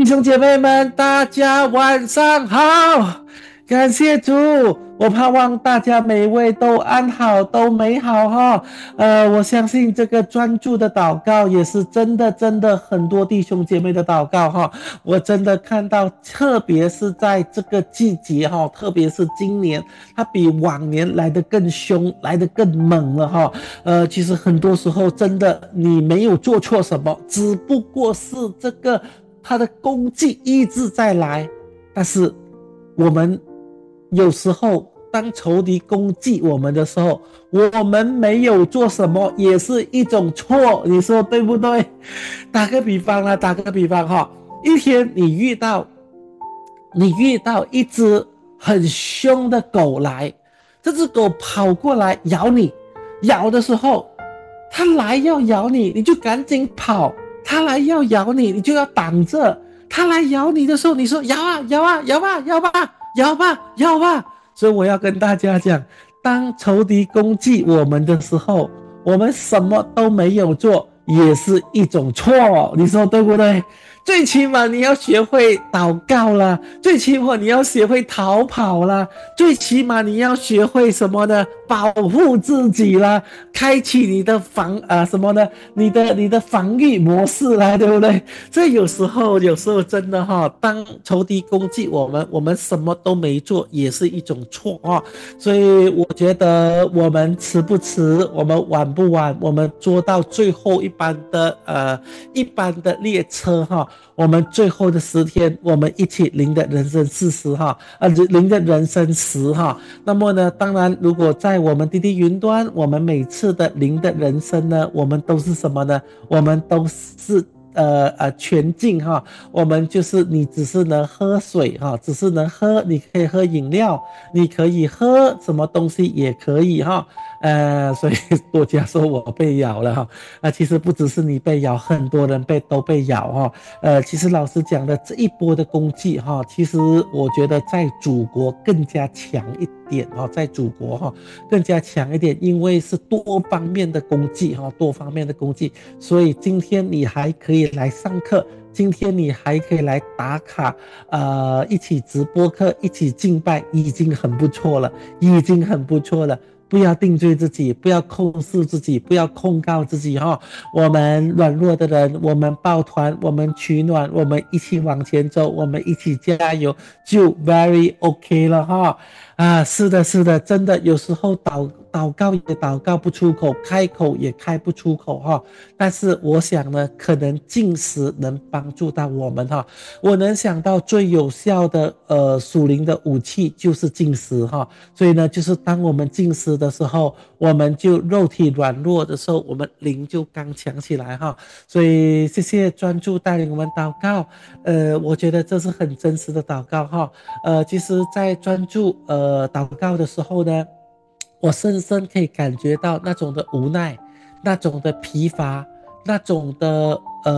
弟兄姐妹们，大家晚上好！感谢主，我盼望大家每位都安好，都美好哈。我相信这个专注的祷告也是真的很多弟兄姐妹的祷告哈。我真的看到，特别是在这个季节哈，特别是今年，它比往年来得更凶，来得更猛了哈。其实很多时候真的你没有做错什么，只不过是这个他的功绩一直在来，但是我们有时候当仇敌攻击我们的时候，我们没有做什么也是一种错，你说对不对？打个比方哈，一天你遇到一只很凶的狗来，这只狗跑过来咬你，咬的时候它来要咬你，你就赶紧跑，它来要咬你，你就要挡着，它来咬你的时候，你说咬啊咬啊咬吧咬吧咬吧咬吧。所以我要跟大家讲，当仇敌攻击我们的时候，我们什么都没有做也是一种错，你说对不对？最起码你要学会祷告啦，最起码你要学会逃跑啦，最起码你要学会什么呢？保护自己啦，开启你的什么呢？你的防御模式啦，对不对？这有时候真的哈，当仇敌攻击我们什么都没做也是一种错啊。所以我觉得我们迟不迟，我们晚不晚，我们坐到最后一班的列车哈，我们最后的10天，我们一起领的人生40哈，领的人生10哈。那么呢，当然如果在我们滴滴云端，我们每次的领的人生呢，我们都是什么呢？我们都是全境哈，我们就是你只是能喝水哈，只是能喝，你可以喝饮料，你可以喝什么东西也可以哈。所以多家说我被咬了哈，其实不只是你被咬，很多人都被咬哈。其实老师讲的这一波的攻击哈，其实我觉得在祖国更加强一点哈，在祖国哈更加强一点，因为是多方面的攻击哈，多方面的攻击，所以今天你还可以来上课。今天你还可以来打卡，一起直播课，一起敬拜，已经很不错了，已经很不错了。不要定罪自己，不要控诉自己，不要控告自己哈。我们软弱的人，我们抱团，我们取暖，我们一起往前走，我们一起加油，就 very OK 了哈。是的，真的，有时候祷告也祷告不出口，开口也开不出口哈。但是我想呢，可能禁食能帮助到我们哈。我能想到最有效的属灵的武器就是禁食哈。所以呢，就是当我们禁食的时候，我们就肉体软弱的时候，我们灵就刚强起来哈。所以谢谢专注带领我们祷告，我觉得这是很真实的祷告哈。其实在专注祷告的时候呢，我深深可以感觉到那种的无奈，那种的疲乏，那种的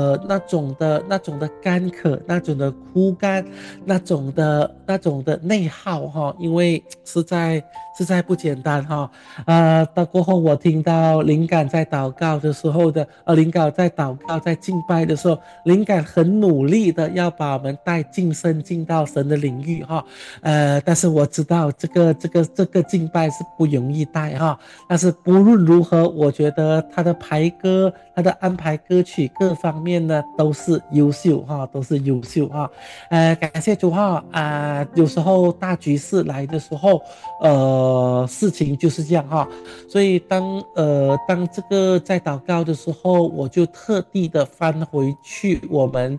干渴，那种的枯干，那种的内耗哈，因为实在不简单哈。到过后我听到灵感在祷告的时候的，灵感在祷告在敬拜的时候，灵感很努力的要把我们带进深进到神的领域哈。但是我知道这个敬拜是不容易带哈。但是不论如何，我觉得他的排歌，他的安排歌曲各方面呢都是优秀哈，都是优秀哈。感谢主哈。有时候大局势来的时候，事情就是这样哈。所以当这个在祷告的时候，我就特地的翻回去我们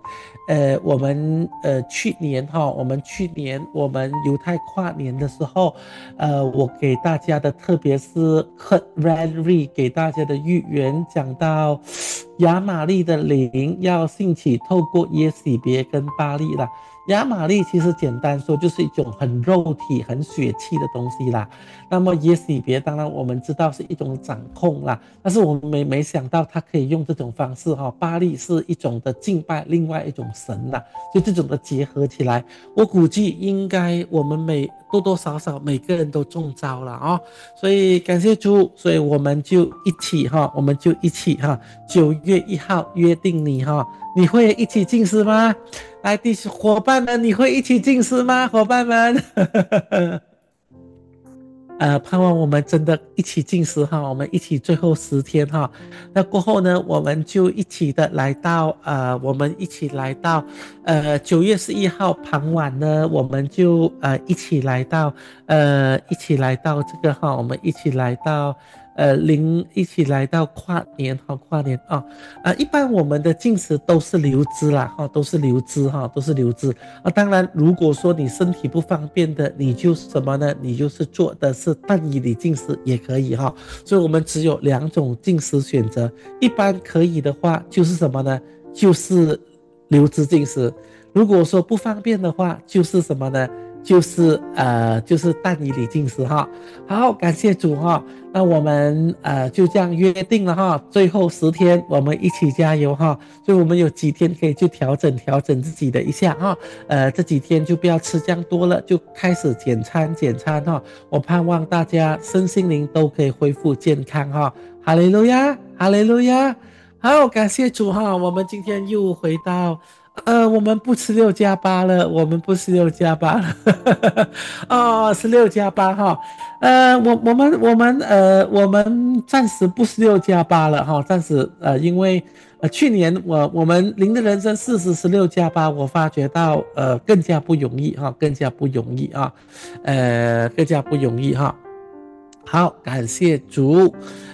去年哈，我们犹太跨年的时候，我给大家的，特别是 Kurt Ranry 给大家的预言，讲到亚玛利的灵要兴起，透过耶洗别跟巴力啦。亚玛利其实简单说就是一种很肉体很血气的东西啦。那么耶洗别当然我们知道是一种掌控啦，但是我们没想到他可以用这种方式哈。巴力是一种的敬拜另外一种神啦，就这种的结合起来，我估计应该我们多多少少每个人都中招了啊。所以感谢主，所以我们就一起哈，9月1号约定你哈，你会一起进食吗？ 来，伙伴们，你会一起进食吗？伙伴们，盼望我们真的一起进食哈，我们一起最后10天哈。那过后呢，我们就一起的来到我们一起来到9月11号傍晚呢，我们就一起来到这个哈，我们一起来到一起来到跨年哈，跨年啊。一般我们的进食都是流资啦哈，都是流资哈，都是流资啊。当然，如果说你身体不方便的，你就什么呢？你就是做的是淡以里进食也可以哈。所以我们只有2种进食选择，一般可以的话就是什么呢？就是流资进食。如果说不方便的话，就是什么呢？就是淡以里进食哈。好，感谢主哈。那我们就这样约定了哈，最后10天我们一起加油哈。所以我们有几天可以去调整自己的一下哈。这几天就不要吃这样多了，就开始减餐哈。我盼望大家身心灵都可以恢复健康哈。哈利路亚，哈利路亚。好，感谢主哈。我们今天又回到我们不吃6+8了，我们不吃6+8了，哦，是6+8哈。我们暂时不是6+8了哈，暂时因为去年我们灵的人生40是6+8，我发觉到更加不容易哈，更加不容易啊，更加不容易哈。好，感谢主。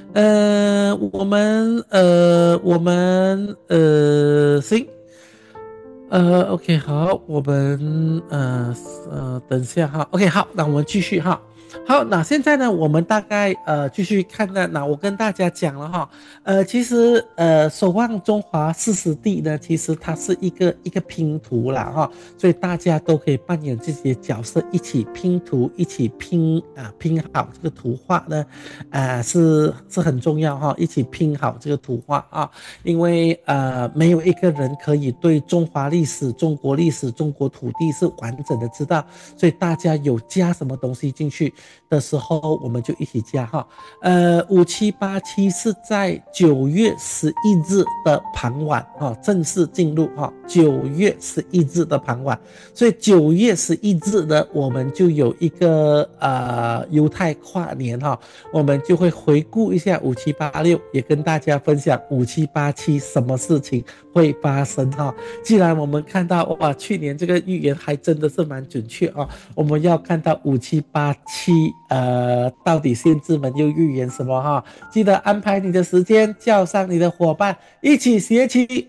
行。OK，好，我们等一下哈，OK，好，那我们继续哈。好，那现在呢，我们大概继续看呢，那我跟大家讲了哈，其实守望中华40地呢，其实它是一个拼图啦哈，所以大家都可以扮演自己的角色，一起拼图，一起拼好这个图画呢，是很重要哈，一起拼好这个图画啊，因为没有一个人可以对中华历史、中国历史、中国土地是完整的知道，所以大家有加什么东西进去的时候，我们就一起加哈。5787是在9月11日的傍晚哈，正式进入哈9月11日的傍晚，所以9月11日呢，我们就有一个犹太跨年哈，我们就会回顾一下5786，也跟大家分享5787什么事情会发生哈。既然我们看到哇，去年这个预言还真的是蛮准确啊，我们要看到5787到底先知们又预言什么哈？记得安排你的时间，叫上你的伙伴，一起学起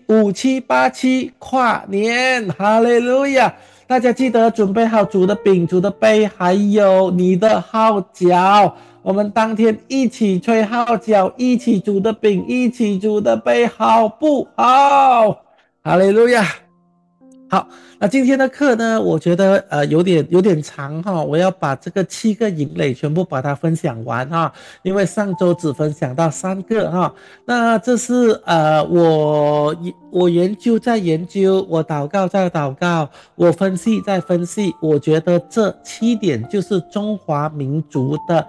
5787跨年，哈利路亚！大家记得准备好主的饼、主的杯，还有你的号角。我们当天一起吹号角，一起煮的饼，一起煮的杯，好不好？哈利路亚！好，那今天的课呢，我觉得有点长哈，我要把这个7个营垒全部把它分享完哈，因为上周只分享到3个哈。那这是我研究在研究，我祷告在祷告，我分析在分析，我觉得这7点就是中华民族的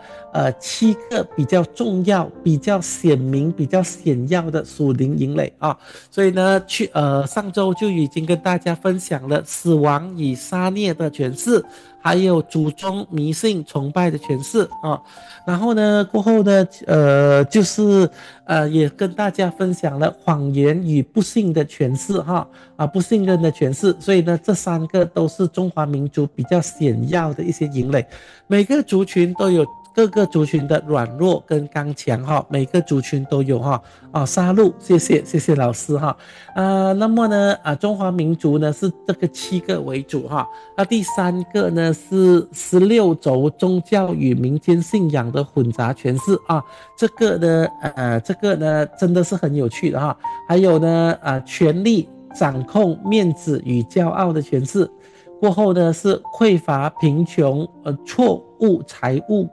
7个比较重要、比较显明、比较显要的属灵营垒啊。所以呢，上周就已经跟大家分享了死亡与杀孽的诠释，还有祖宗迷信崇拜的诠释啊。然后呢，过后呢，就是也跟大家分享了谎言与不幸的诠释哈，不信任的诠释。所以呢，这3个都是中华民族比较显要的一些营垒，每个族群都有各个族群的软弱跟刚强哈，每个族群都有哈。杀戮，谢谢老师哈。那么呢中华民族呢是这个7个为主哈。那第3个呢是16轴宗教与民间信仰的混杂诠释啊。这个呢真的是很有趣的哈。还有呢权力掌控、面子与骄傲的诠释。过后呢是匮乏、贫穷、错误财务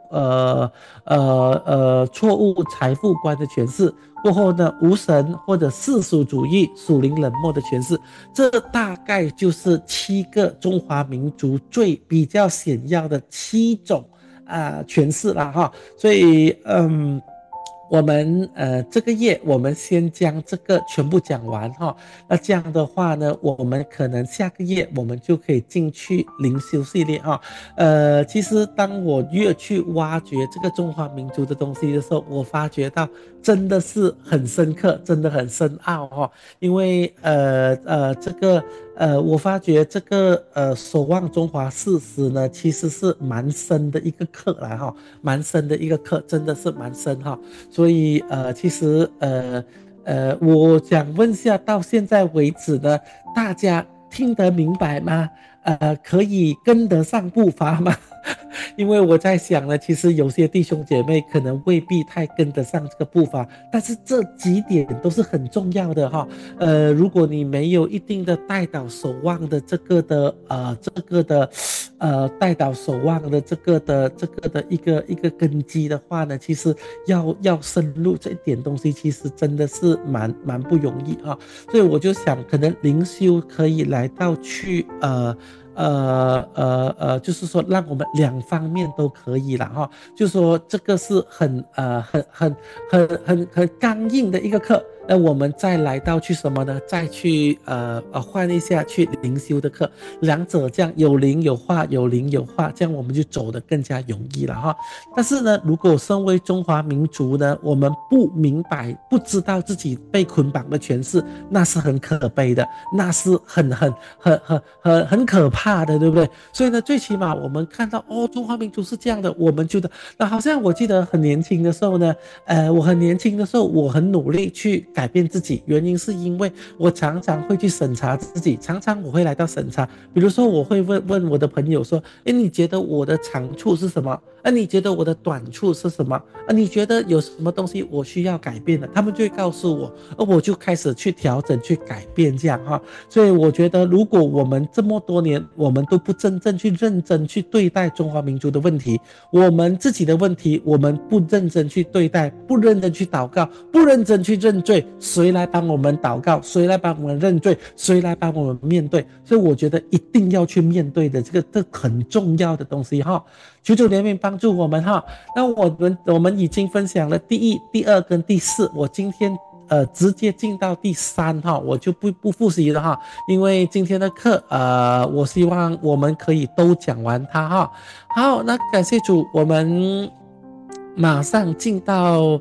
错误财富观的诠释。过后呢无神或者世俗主义、属灵冷漠的诠释。这大概就是7个中华民族比较显要的7种诠释啦哈。所以我们这个月我们先将这个全部讲完哈，那这样的话呢，我们可能下个月我们就可以进去灵修系列哈。其实当我越去挖掘这个中华民族的东西的时候，我发觉到真的是很深刻，真的很深奥哈。因为这个我发觉这个守望中华事实呢，其实是蛮深的一个课来哈，蛮深的一个课，真的是蛮深哈。所以其实我想问一下，到现在为止呢，大家听得明白吗？可以跟得上步伐吗？因为我在想呢，其实有些弟兄姐妹可能未必太跟得上这个步伐，但是这几点都是很重要的哈。如果你没有一定的带导守望的带导守望的这个的一个根基的话呢，其实要深入这一点东西，其实真的是蛮不容易啊。所以我就想，可能灵修可以来到去就是说让我们两方面都可以了哈，就说这个是很刚硬的一个课，那我们再来到去什么呢？再去换一下去灵修的课，两者这样有灵有化，有灵有化，这样我们就走得更加容易了哈。但是呢，如果身为中华民族呢，我们不明白、不知道自己被捆绑的权势，那是很可悲的，那是很可怕的，对不对？所以呢，最起码我们看到哦，中华民族是这样的，我们觉得那好像我记得很年轻的时候呢，我很年轻的时候，我很努力去改变自己，原因是因为我常常会去审查自己，常常我会来到审查，比如说我会问我的朋友说，诶，你觉得我的长处是什么？你觉得我的短处是什么？你觉得有什么东西我需要改变的？他们就会告诉我，而我就开始去调整、去改变这样哈。所以我觉得，如果我们这么多年，我们都不真正去认真去对待中华民族的问题，我们自己的问题，我们不认真去对待，不认真去祷告，不认真去认罪，谁来帮我们祷告？谁来帮我们认罪？谁来帮我们面对？所以我觉得一定要去面对的，这很重要的东西哈。求主怜悯帮助我们哈。那我们已经分享了第一、第二跟第四，我今天直接进到第三哈，我就不复习了哈，因为今天的课我希望我们可以都讲完它哈。好，那感谢主，我们马上进到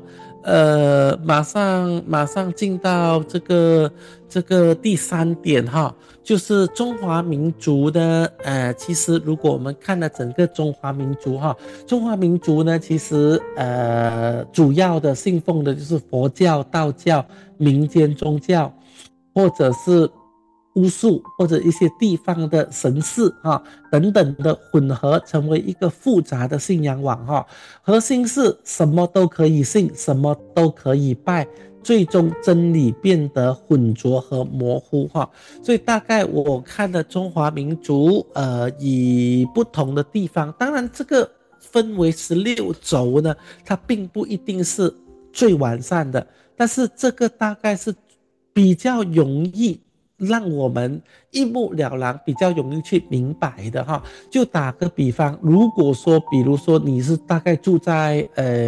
马上进到这个第三点哈，就是中华民族的其实如果我们看了整个中华民族哈，中华民族呢其实主要的信奉的就是佛教、道教、民间宗教，或者是巫术或者一些地方的神事等等的混合，成为一个复杂的信仰网哈。核心是什么都可以信，什么都可以拜，最终真理变得混浊和模糊哈。所以大概我看了中华民族以不同的地方，当然这个分为16轴呢，它并不一定是最完善的，但是这个大概是比较容易让我们一目了然，比较容易去明白的哈。就打个比方，如果说，比如说你是大概住在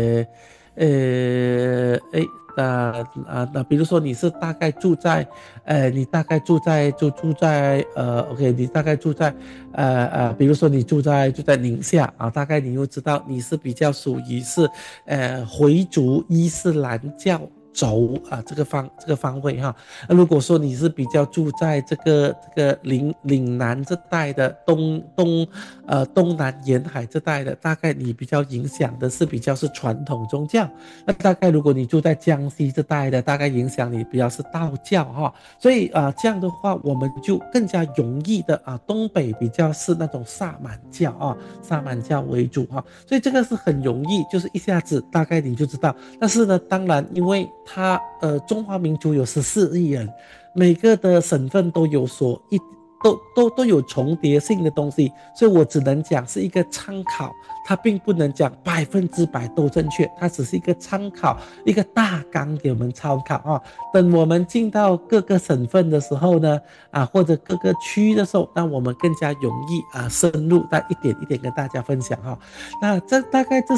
比如说你是大概住在你大概住在OK，你大概住在比如说你住在宁夏大概你又知道你是比较属于是回族伊斯兰教轴这个方位哈。如果说你是比较住在这个岭南这带的东南沿海这带的，大概你比较影响的是比较是传统宗教。那大概如果你住在江西这带的，大概影响你比较是道教哈。所以这样的话我们就更加容易的东北比较是那种萨满教萨满教为主哈。所以这个是很容易，就是一下子大概你就知道。但是呢，当然因为它中华民族有14亿人，每个的省份都有都有重叠性的东西，所以我只能讲是一个参考， 它并不能讲100%都正确，它只是一个参考，一个大纲给我们参考啊。等我们进到各个省份的时候呢，或者各个区的时候，那我们更加容易深入，一点一点跟大家分享哈。那这大概这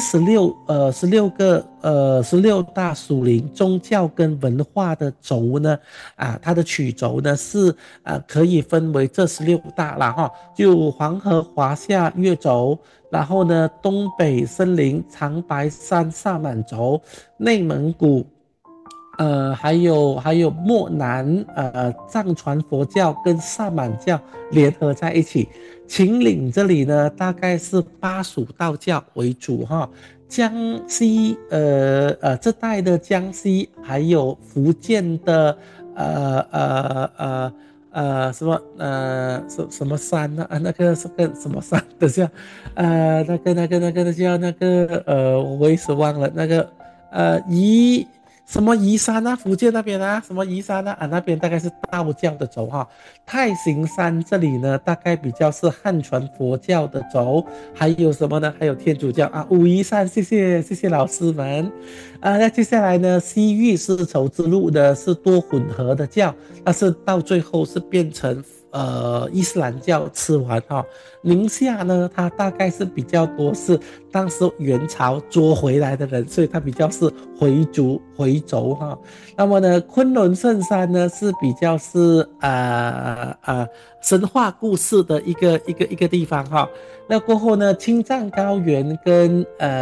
16大属灵宗教跟文化的轴呢，它的曲轴呢是可以分为这16大啦哈，就黄河华夏越轴，然后呢东北森林长白山萨满轴，内蒙古还有漠南藏传佛教跟萨满教联合在一起。秦岭这里呢，大概是巴蜀道教为主哈。江西这带的江西还有福建的什么山呢？那个是个什么山？等下，那个叫那个我一时忘了那个什么宜山啊，福建那边啊，什么宜山啊，那边大概是道教的轴哈。太行山这里呢，大概比较是汉传佛教的轴，还有什么呢？还有天主教武夷山，谢谢老师们。那接下来呢，西域丝绸之路的是多混合的教，但是到最后是变成伊斯兰教吃完哈。宁夏呢，它大概是比较多是当时元朝捉回来的人，所以它比较是回族哈。那么呢，昆仑圣山呢是比较是神话故事的一个地方哈。那过后呢，青藏高原跟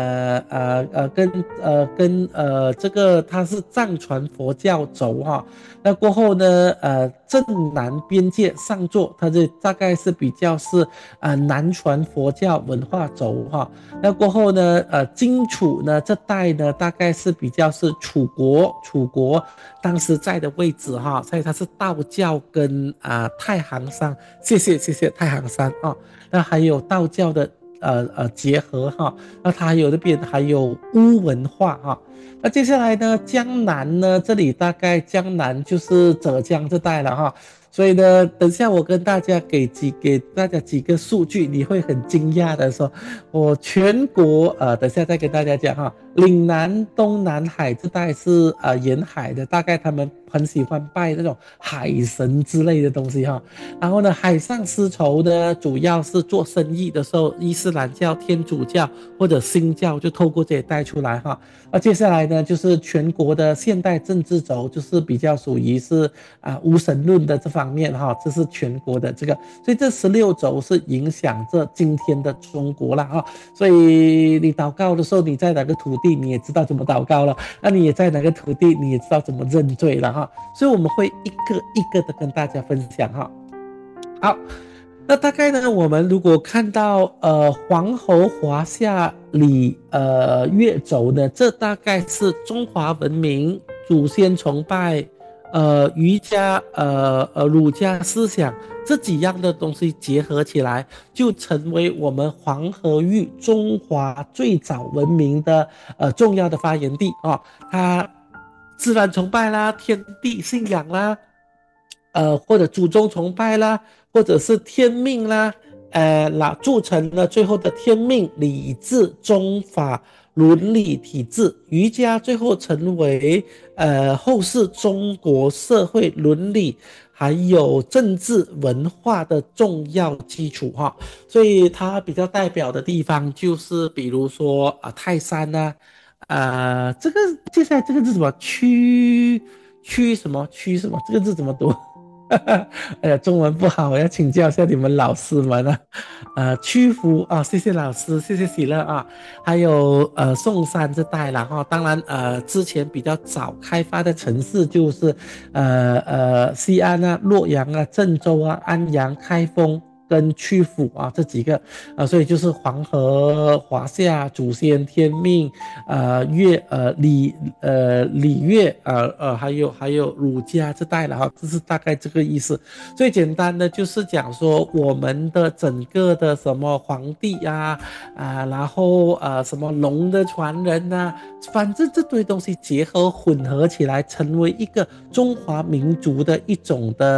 这个它是藏传佛教轴哈。那过后呢，镇南边界上座，它这大概是比较是南传佛教文化轴哈。那过后呢，荆楚呢这带呢大概是比较是楚国当时在的位置哈，所以它是道教跟太行山，谢谢太行山啊。那还有道教的结合哈，那它有那边还有巫文化哈。那接下来呢，江南呢，这里大概江南就是浙江这带了哈。所以呢，等下我跟大家给大家几个数据，你会很惊讶的说，我全国等下再跟大家讲哈，岭南东南海这带是沿海的，大概他们很喜欢拜那种海神之类的东西哈。然后呢，海上丝绸呢，主要是做生意的时候，伊斯兰教、天主教或者新教就透过这里带出来哈。接下来呢，就是全国的现代政治轴，就是比较属于是无神论的这方面哈，这是全国的这个，所以这16轴是影响着今天的中国了哈。所以你祷告的时候，你在哪个土地，你也知道怎么祷告了，那你也在哪个土地，你也知道怎么认罪了哈。所以我们会一个一个的跟大家分享哈。好，那大概呢，我们如果看到黄河华夏里越轴呢，这大概是中华文明祖先崇拜儒家儒家思想这几样的东西结合起来，就成为我们黄河域中华最早文明的重要的发源地啊。它自然崇拜啦，天地信仰啦，或者祖宗崇拜啦，或者是天命啦，铸成了最后的天命、礼制、宗法、伦理体制。儒家最后成为后世中国社会伦理还有政治文化的重要基础哈。所以它比较代表的地方就是比如说泰山啊，这个接下来这个字什么区什么这个字怎么读？哎呀，中文不好，我要请教一下你们老师们曲阜谢谢老师，谢谢喜乐啊。还有宋山这带啦哈，当然之前比较早开发的城市就是西安洛阳郑州安阳、开封跟曲阜这几个所以就是黄河华夏祖先天命礼乐还有儒家这带了哈，这是大概这个意思。最简单的就是讲说我们的整个的什么皇帝然后什么龙的传人反正这堆东西结合混合起来，成为一个中华民族的一种的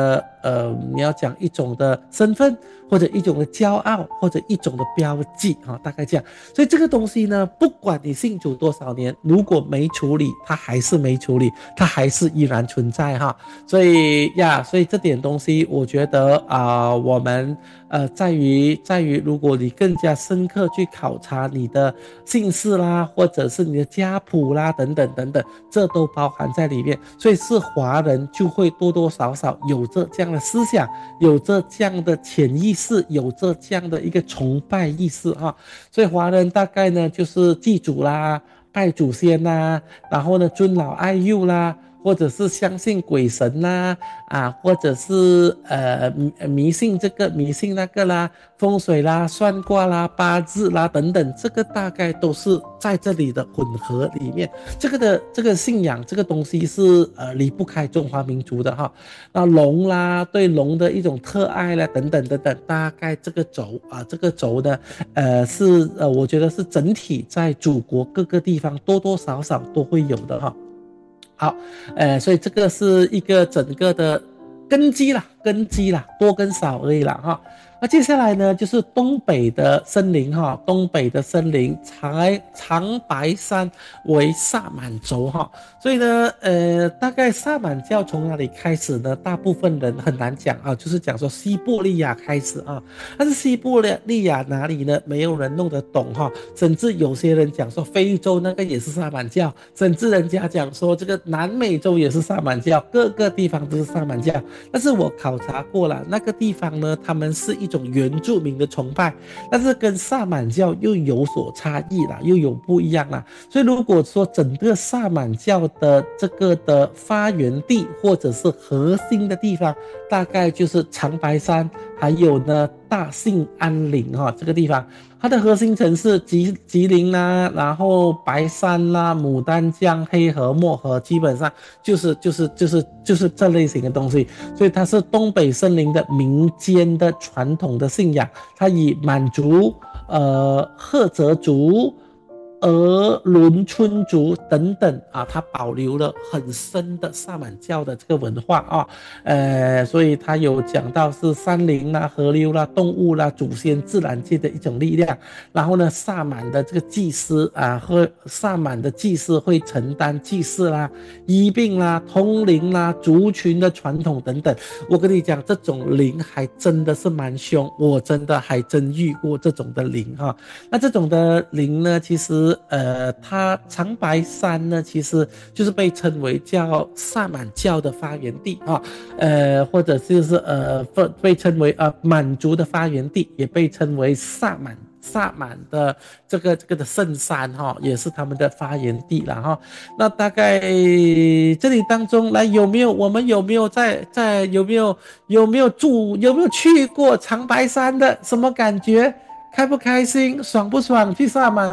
你要讲一种的身份，或者一种的骄傲，或者一种的标记大概这样。所以这个东西呢，不管你信主多少年，如果没处理，它还是没处理，它还是依然存在所以这点东西我觉得我们在于如果你更加深刻去考察你的姓氏啦，或者是你的家谱啦，等等等等，这都包含在里面。所以是华人就会多多少少有着这样的思想，有着这样的潜意识，有着这样的一个崇拜意识所以华人大概呢就是祭祖啦，拜祖先啦，然后呢尊老爱幼啦，或者是相信鬼神啦或者是迷信这个迷信那个啦，风水啦，算卦啦，八字啦等等，这个大概都是在这里的混合里面。这个信仰这个东西是离不开中华民族的那龙啦，对龙的一种特爱啦，等等等等，大概这个轴呢是我觉得是整体在祖国各个地方多多少少都会有的好，所以这个是一个整个的根基啦，多跟少而已啦那接下来呢，就是东北的森林东北的森林长白山为萨满轴所以呢，大概萨满教从哪里开始呢？大部分人很难讲就是讲说西伯利亚开始但是西伯利亚哪里呢？没有人弄得懂甚至有些人讲说非洲那个也是萨满教，甚至人家讲说这个南美洲也是萨满教，各个地方都是萨满教。但是我考察过了，那个地方呢，他们是一种原住民的崇拜，但是跟萨满教又有所差异啦，又有不一样啦。所以如果说整个萨满教的这个的发源地或者是核心的地方，大概就是长白山，还有呢大兴安岭这个地方。它的核心城市吉林啦，然后白山啦，牡丹江、黑河、漠河，基本上就是这类型的东西。所以它是东北森林的民间的传统的信仰，它以满族、赫哲族、伦春族等等它保留了很深的萨满教的这个文化所以它有讲到是山林啦、河流啦、动物啦、祖先、自然界的一种力量。然后呢，萨满的这个祭司和萨满的祭司会承担祭祀啦、医病啦、通灵啦、族群的传统等等。我跟你讲，这种灵还真的是蛮凶，我真的还真遇过这种的灵那这种的灵呢，其实它长白山呢，其实就是被称为叫萨满教的发源地或者就是被称为满族的发源地，也被称为萨满的这个的圣山也是他们的发源地了那大概这里当中来我们有没有有没有去过长白山的？什么感觉？开不开心？爽不爽？去萨满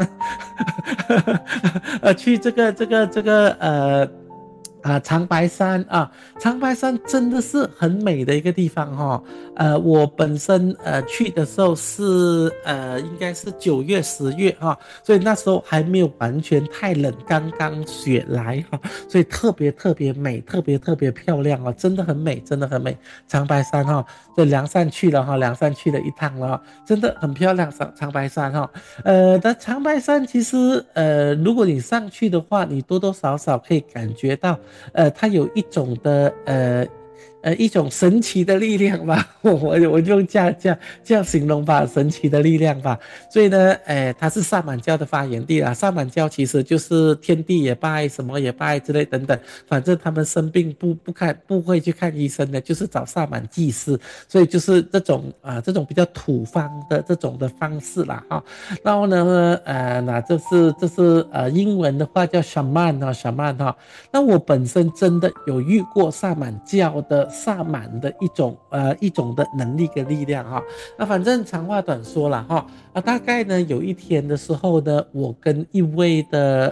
去这个长白山长白山真的是很美的一个地方我本身去的时候是应该是9月10月所以那时候还没有完全太冷，刚刚雪来所以特别美，特别漂亮真的很美，真的很美。长白山所以凉山去了凉山去了一趟了真的很漂亮长白山但长白山其实如果你上去的话，你多多少少可以感觉到它有一种的一种神奇的力量吧，我用这样形容吧，神奇的力量吧。所以呢，它是萨满教的发源地啦。萨满教其实就是天地也拜，什么也拜之类等等，反正他们生病不会去看医生的，就是找萨满祭司。所以就是这种比较土方的这种的方式啦然后呢，那这是英文的话叫 shaman 那我本身真的有遇过萨满教的萨满的一种的能力跟力量那反正长话短说啦大概呢有一天的时候呢，我跟一位的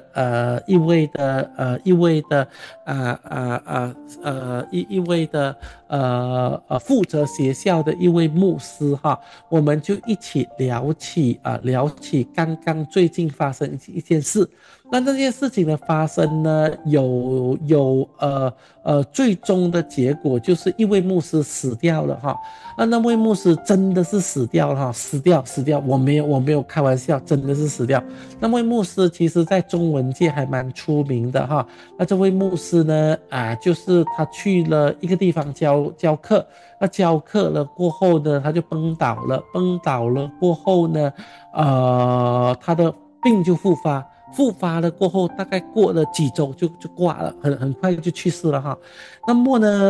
负责学校的一位牧师哈，我们就一起聊起刚刚最近发生一件事。那这件事情的发生呢，最终的结果就是一位牧师死掉了哈。那位牧师真的是死掉了哈，死掉，我没有开玩笑，真的是死掉。那位牧师其实在中文界还蛮出名的哈。那这位牧师呢，就是他去了一个地方教课，那教课了过后呢，他就崩倒了过后呢，他的病就复发了过后，大概过了几周就挂了，很快就去世了哈。那么呢，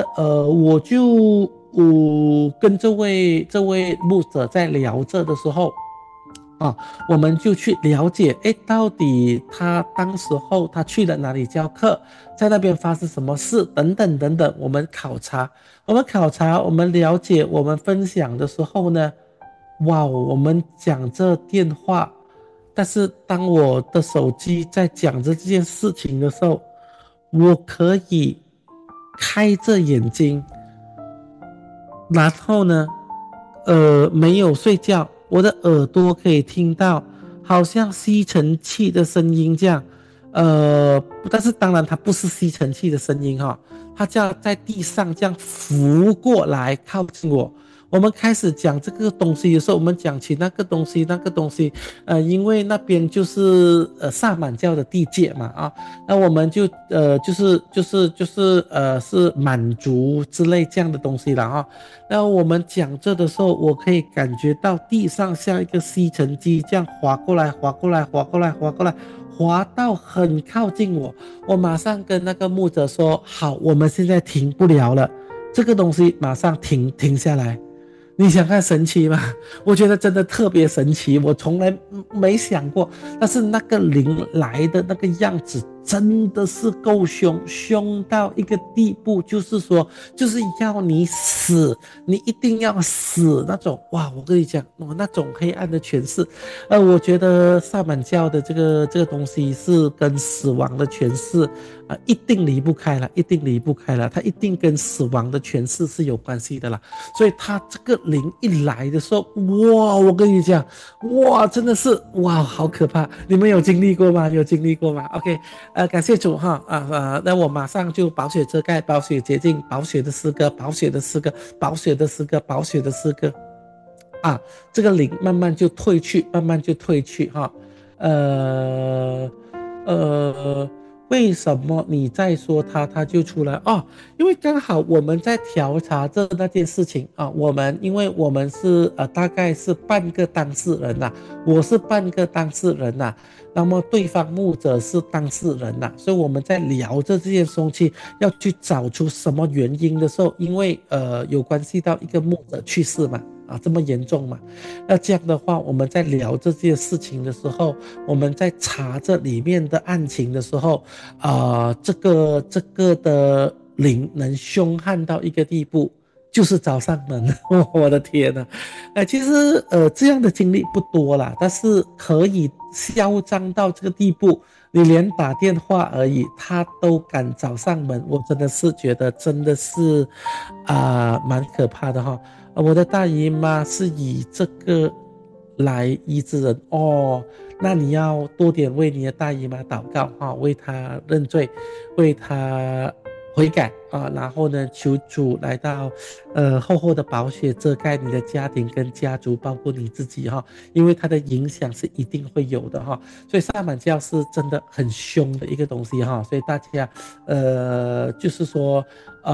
我跟这位牧者在聊着的时候，我们就去了解，到底他当时候他去了哪里教课，在那边发生什么事，等等等等，我们考察，我们了解，我们分享的时候呢，哇，我们讲这电话，但是当我的手机在讲着这件事情的时候，我可以开着眼睛，然后呢，没有睡觉，我的耳朵可以听到好像吸尘器的声音这样，但是当然它不是吸尘器的声音哈，它叫在地上这样拂过来靠近我。我们开始讲这个东西的时候，我们讲起那个东西，因为那边就是萨满教的地界嘛那我们是满族之类这样的东西了那我们讲这的时候，我可以感觉到地上像一个吸尘机这样滑过来，滑到很靠近我，我马上跟那个牧者说，好，我们现在停不了了，这个东西马上停下来。你想看神奇吗？我觉得真的特别神奇，我从来没想过。但是那个灵来的那个样子真的是够凶到一个地步，就是说，就是要你死，你一定要死那种。哇，我跟你讲，那种黑暗的诠释，我觉得萨满教的这个东西是跟死亡的诠释一定离不开了，它一定跟死亡的诠释是有关系的啦。所以它这个灵一来的时候，哇，我跟你讲，哇，真的是哇，好可怕！你们有经历过吗？有经历过吗？OK，感谢主哈那我马上就宝血遮盖，宝血洁净，宝血的诗歌，宝血的诗歌，宝血的诗歌，宝血的诗歌这个灵慢慢就退去哈。呃呃，为什么你再说他就出来因为刚好我们在调查那件事情因为我们是大概是半个当事人我是半个当事人那么对方牧者是当事人所以我们在聊着这件东西，要去找出什么原因的时候，因为有关系到一个牧者去世嘛。这么严重嘛？那这样的话，我们在聊这件事情的时候，我们在查这里面的案情的时候，这个的灵能凶悍到一个地步，就是找上门。我的天哪！其实这样的经历不多啦，但是可以嚣张到这个地步，你连打电话而已，他都敢找上门，我真的是觉得真的是蛮可怕的哈。我的大姨妈是以这个来医治人那你要多点为你的大姨妈祷告为她认罪，为她悔改然后呢，求主来到厚厚的宝血遮盖你的家庭跟家族，包括你自己因为它的影响是一定会有的所以萨满教是真的很凶的一个东西所以大家就是说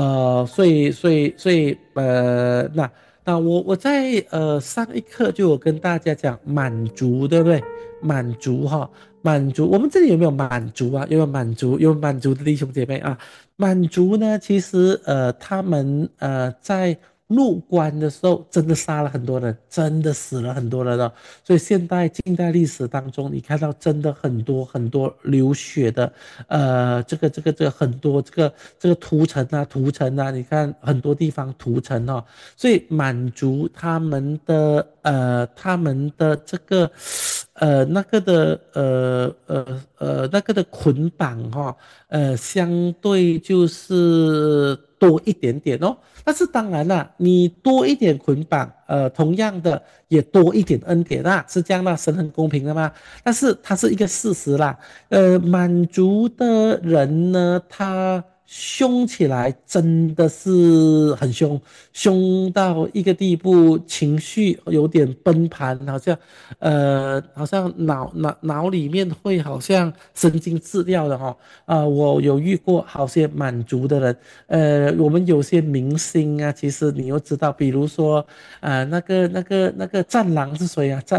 所以那我在上一课就有跟大家讲满族，对不对？满族，我们这里有没有满族啊？有没有满族？有满族的弟兄姐妹满族呢，其实他们在入关的时候真的杀了很多人，真的死了很多人了。所以近代历史当中，你看到真的很多很多流血的这个很多这个屠城你看很多地方屠城所以满族他们的这个那个的那个的捆绑哈、相对就是多一点点哦。但是当然啦，你多一点捆绑，同样的也多一点恩典啦，是这样啦，神很公平的嘛。但是它是一个事实啦，满族的人呢，他凶起来真的是很凶，凶到一个地步，情绪有点崩盘，好像脑里面会好像神经质掉的哈、我有遇过好些满族的人，我们有些明星啊，其实你又知道，比如说那个战狼是谁啊？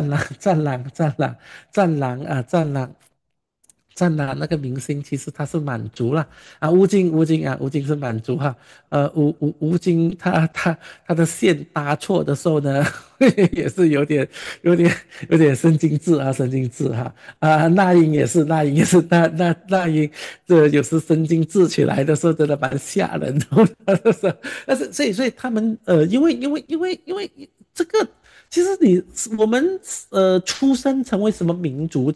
战狼那个明星其实他是满族啦，吴京是满族哈，吴京他的线搭错的时候呢，也是有点有点神经质哈那英也是那英这有时神经质起来的时候真的蛮吓人的，但是所以他们因为这个。其实我们出生成为什么民族，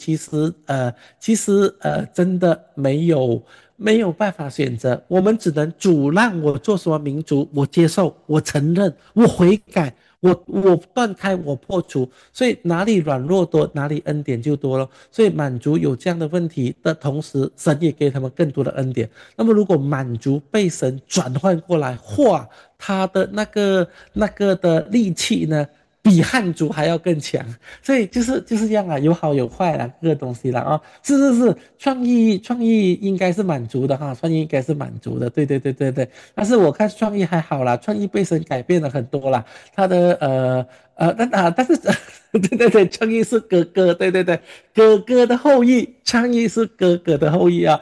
其实真的没有办法选择，我们只能主让我做什么民族，我接受，我承认，我悔改，我断开，我破除，所以哪里软弱多，哪里恩典就多了。所以满族有这样的问题的同时，神也给他们更多的恩典。那么如果满族被神转换过来，哇，他的那个的力气呢？比汉族还要更强，所以就是这样啊，有好有坏啦，各个东西啦啊、哦，是，创意应该是满足的哈，创意应该是满足的，对，但是我看创意还好啦，创意被神改变了很多啦，他的但是对，创意是哥哥，对，哥哥的后裔，创意是哥哥的后裔啊，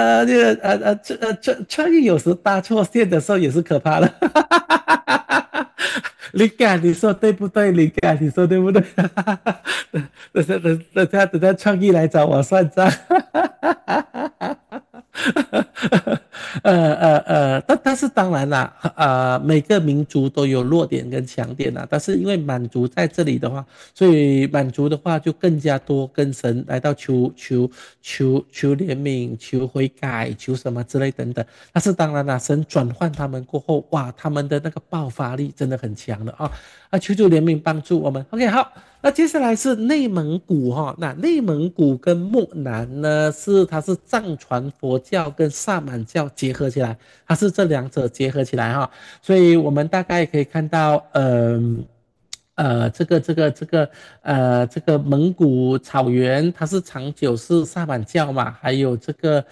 创意有时搭错线的时候也是可怕的。灵感，你说对不对？灵感，你说对不对？等下创意来找我算账。但是当然啦，每个民族都有弱点跟强点啦。但是因为满族在这里的话，所以满族的话就更加多跟神来到求怜悯、求悔改、求什么之类等等。但是当然啦，神转换他们过后，哇，他们的那个爆发力真的很强的啊！求怜悯帮助我们。OK，好。那接下来是内蒙古哈，那内蒙古跟漠南呢，它是藏传佛教跟萨满教结合起来，它是这两者结合起来哈，所以我们大概可以看到，这个蒙古草原，它是长久是萨满教嘛，还有这个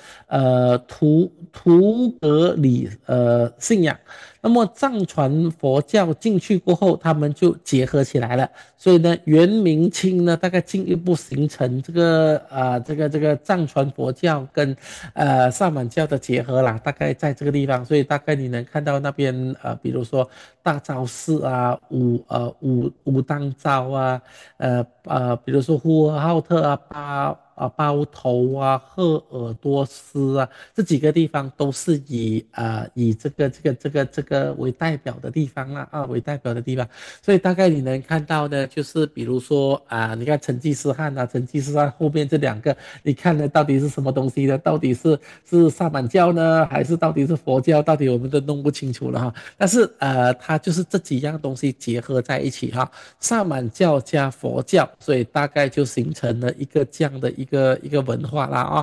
图格里信仰，那么藏传佛教进去过后，他们就结合起来了。所以呢，元明清呢，大概进一步形成这个藏传佛教跟萨满教的结合啦，大概在这个地方，所以大概你能看到那边比如说大昭寺啊、武当昭啊，比如说呼和浩特啊、包头啊、赫尔多斯啊，这几个地方都是以这个为代表的地方啦为代表的地方，所以大概你能看到的就是比如说你看成吉思汗后面这两个，你看的到底是什么东西呢？到底是萨满教呢，还是到底是佛教？到底我们都弄不清楚了哈。但是它就是这几样东西结合在一起哈，萨满教加佛教，所以大概就形成了一个这样的一个文化啦啊、哦，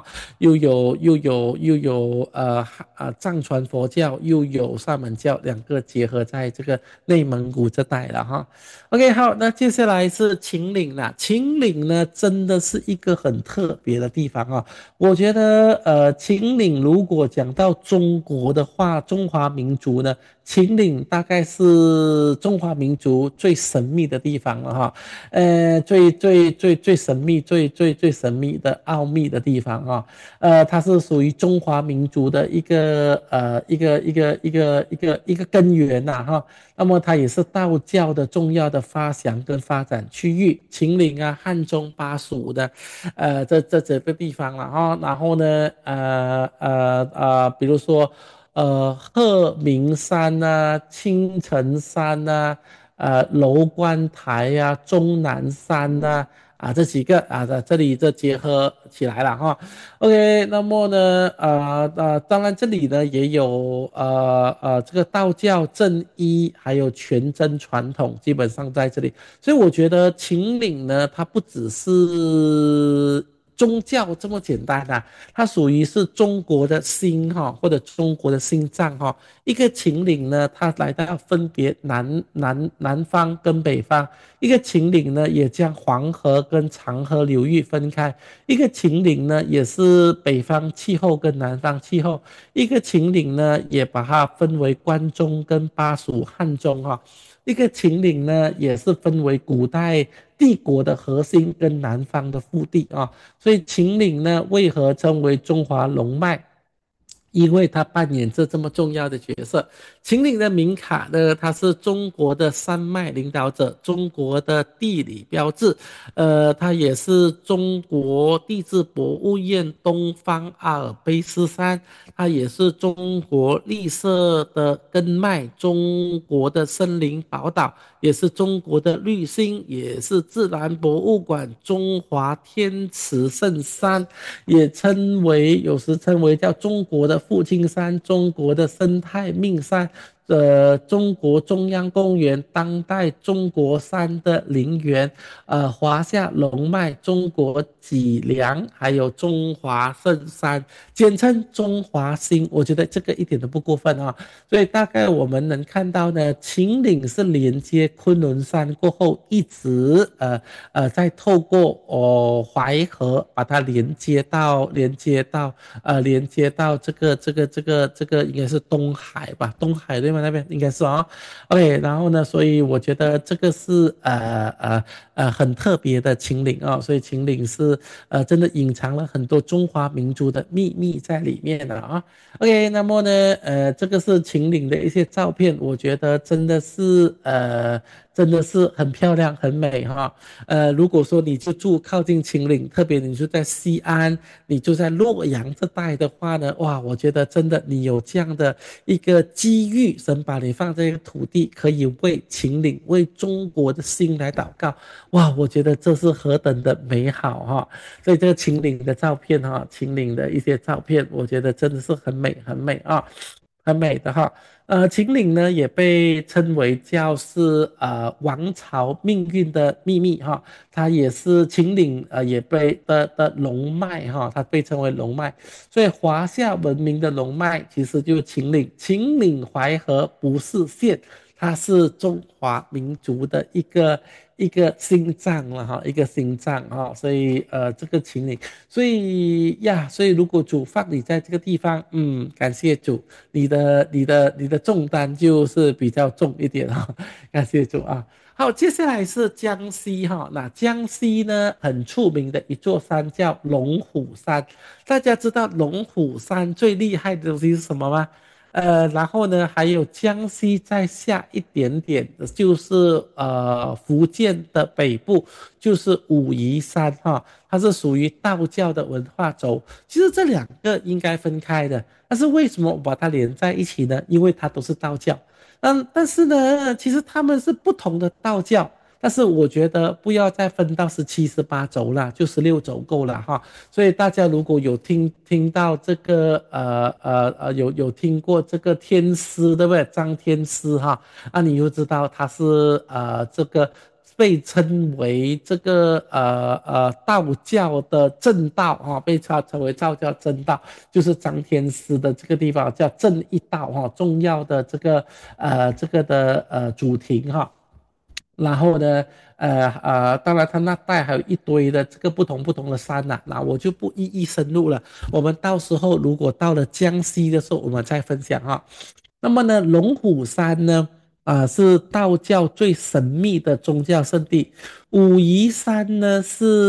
又有藏传佛教，又有萨满教，两个结合在这个内蒙古这带了哈。OK，好，那接下来是秦岭啦。秦岭呢，真的是一个很特别的地方啊。我觉得，秦岭如果讲到中国的话，中华民族呢，秦岭大概是中华民族最神秘的地方了哈。最神秘、最神秘的奥秘的地方啊。它是属于中华民族的一个根源呐哈。那么它也是道教的重要的发祥跟发展区域，秦岭啊、汉中、巴蜀的，这几个地方了哈。然后呢，比如说，鹤鸣山啊、青城山啊、楼观台啊、终南山啊。 这几个在这里这结合起来了哈。OK，那么呢，当然这里呢也有这个道教正一，还有全真传统，基本上在这里，所以我觉得秦岭呢，它不只是宗教这么简单它属于是中国的心哈，或者中国的心脏哈。一个秦岭呢，它来到分别南方跟北方，一个秦岭呢也将黄河跟长河流域分开。一个秦岭呢，也是北方气候跟南方气候；一个秦岭呢，也把它分为关中跟巴蜀汉中一个秦岭呢，也是分为古代帝国的核心跟南方的腹地所以秦岭呢，为何称为中华龙脉？因为它扮演着这么重要的角色。秦岭的明卡呢，它是中国的山脉领导者，中国的地理标志，它也是中国地质博物院东方阿尔卑斯山，它也是中国绿色的根脉，中国的森林宝岛，也是中国的绿星，也是自然博物馆中华天池圣山，也有时称为叫中国的父亲山，中国的生态命山，中国中央公园，当代中国山的陵园，华夏龙脉，中国脊梁，还有中华圣山，简称中华星，我觉得这个一点都不过分所以大概我们能看到呢，秦岭是连接昆仑山过后，一直再透过淮河把它连接到这个应该是东海吧，东海对吗？那边应该是OK，然后呢，所以我觉得这个是很特别的秦岭所以秦岭是真的隐藏了很多中华民族的秘密在里面的OK，那么呢，这个是秦岭的一些照片，我觉得真的是很漂亮，很美如果说你就住靠近秦岭，特别你就在西安，你就在洛阳这带的话呢，哇，我觉得真的你有这样的一个机遇，神把你放在一个土地，可以为秦岭、为中国的心来祷告，哇，我觉得这是何等的美好所以这个秦岭的照片秦岭的一些照片，我觉得真的是很美，很美很美的秦岭呢也被称为叫是王朝命运的秘密它也是秦岭也被的龙脉它被称为龙脉，所以华夏文明的龙脉其实就是秦岭，秦岭淮河不是县，它是中华民族的一个心脏了一个心脏所以这个秦岭，所以如果主放你在这个地方，感谢主，你的重担就是比较重一点感谢主好，接下来是江西那江西呢很出名的一座山叫龙虎山，大家知道龙虎山最厉害的东西是什么吗？然后呢，还有江西再下一点点的，就是福建的北部，就是武夷山它是属于道教的文化轴。其实这两个应该分开的，但是为什么我把它连在一起呢？因为它都是道教。但是呢，其实他们是不同的道教。但是我觉得不要再分到17、18轴了，就16轴够了所以大家如果有听到这个有听过这个天师对不对？张天师你就知道他是这个被称为这个道教的正道被称为道教正道，就是张天师的这个地方叫正一道重要的这个的主庭然后呢，当然他那带还有一堆的这个不同的山那我就不一一深入了。我们到时候如果到了江西的时候，我们再分享那么呢，龙虎山呢，是道教最神秘的宗教圣地。武夷山呢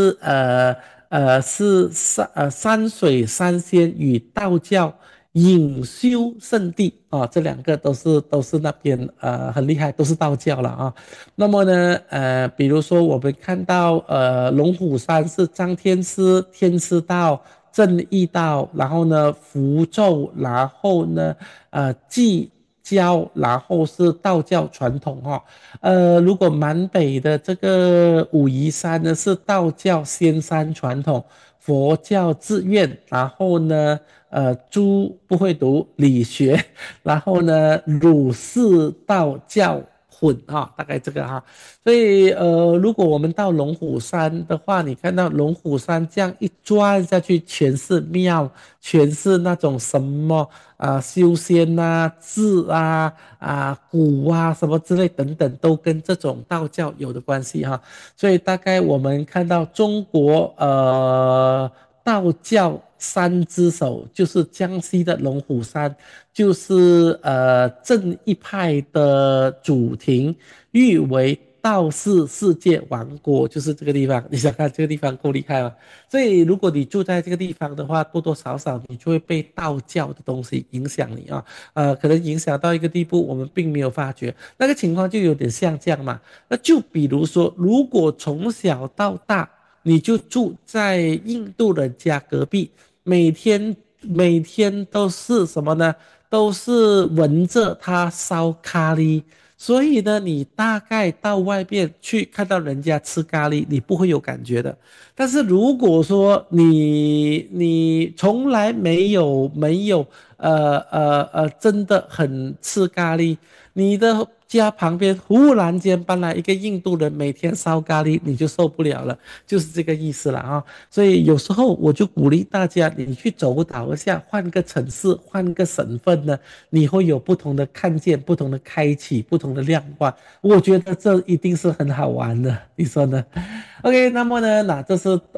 是山水山仙与道教隐修圣地这两个都是那边很厉害，都是道教了那么呢比如说我们看到龙虎山是张天师天师道正义道，然后呢符咒，然后呢教，然后是道教传统哈。如果闽北的这个武夷山呢是道教仙山传统，佛教自愿，然后呢，朱不会读理学，然后呢，儒释道教混哈，大概这个哈。所以如果我们到龙虎山的话，你看到龙虎山这样一转下去，全是庙，全是那种什么修仙啊、字鼓啊什么之类等等，都跟这种道教有的关系哈。所以大概我们看到中国道教三之首就是江西的龙虎山，就是正一派的主庭，誉为道士世界王国，就是这个地方。你想看这个地方够厉害吗？所以如果你住在这个地方的话，多多少少你就会被道教的东西影响你啊，可能影响到一个地步，我们并没有发觉。那个情况就有点像这样嘛。那就比如说，如果从小到大你就住在印度人家隔壁，每天都是什么呢？都是闻着他烧咖喱，所以呢，你大概到外面去看到人家吃咖喱，你不会有感觉的。但是如果说你从来没有真的很吃咖喱，你的家旁边忽然间搬来一个印度人，每天烧咖喱，你就受不了了，就是这个意思了啊。所以有时候我就鼓励大家，你去走岛一下，换个城市，换个省份呢，你会有不同的看见，不同的开启，不同的亮化。我觉得这一定是很好玩的，你说呢？OK，那么呢，那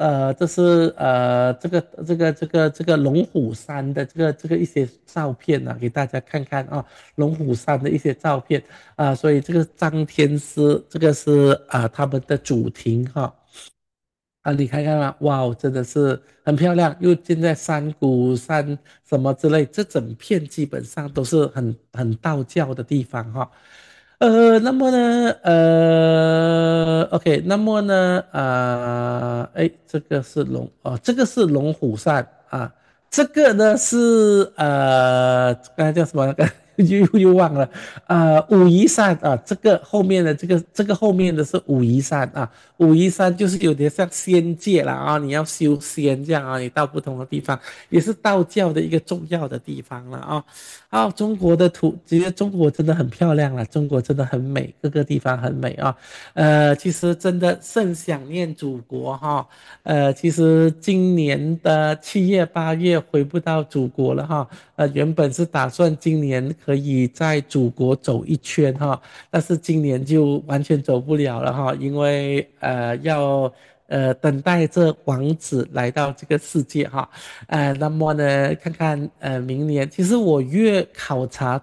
这个龙虎山的这个一些照片呢、给大家看看啊，龙虎山的一些照片所以这个张天师这个是他们的主庭哈。你看看嘛，哇哦，真的是很漂亮，又建在山谷山什么之类，这整片基本上都是很道教的地方哈。那么呢，OK，那么呢，这个是这个是龙虎山啊，这个呢是刚才叫什么？又忘了武夷山啊，这个后面的这个后面的是武夷山啊，武夷山就是有点像仙界了啊，你要修仙这样啊，你到不同的地方，也是道教的一个重要的地方了啊。中国的其实中国真的很漂亮了，中国真的很美，各个地方很美啊。其实真的甚想念祖国哈。其实今年的7月8月回不到祖国了哈。原本是打算今年可以在祖国走一圈哈，但是今年就完全走不了了哈，因为要等待着王子来到这个世界哈。那么呢，看看明年，其实我越考察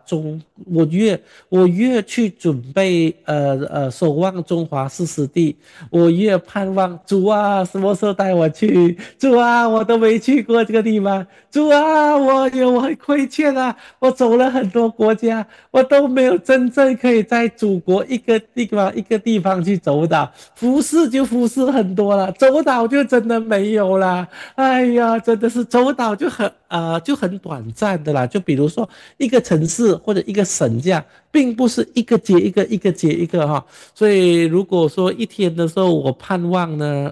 我越去准备守望中华四实地，我越盼望主啊什么时候带我去？主啊，我都没去过这个地方，主啊，我很亏欠啊，我走了很多国家，我都没有真正可以在祖国一个地方去走岛，服侍就服侍很多了，走岛就真的没有了。哎呀，真的是走岛就很短暂的啦。就比如说一个城市或者一个省这样，并不是一个接一个，一个接一个哈。所以如果说一天的时候，我盼望呢，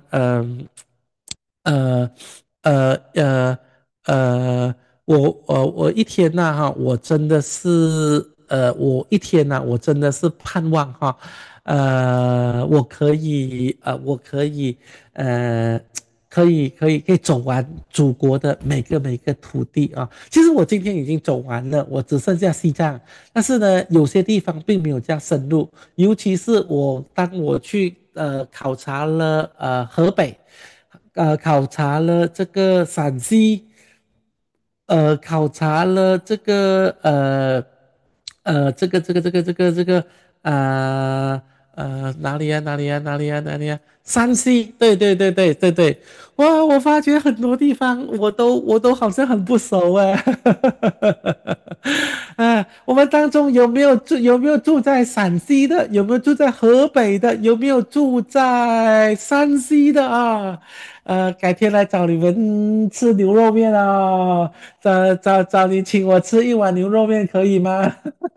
呃呃呃呃，我一天呐、哈，我真的是我一天呐、我真的是盼望哈，我可以呃。可以走完祖国的每个土地啊！其实我今天已经走完了，我只剩下西藏，但是呢，有些地方并没有这样深入，尤其是当我去考察了河北。考察了这个陕西，考察了这个哪里啊？山西，对对对对对对，哇，我发觉很多地方我都好像很不熟哎。我们当中有没有住在陕西的？有没有住在河北的？有没有住在山西的啊？ 改天来找你们吃牛肉面哦，找你请我吃一碗牛肉面可以吗？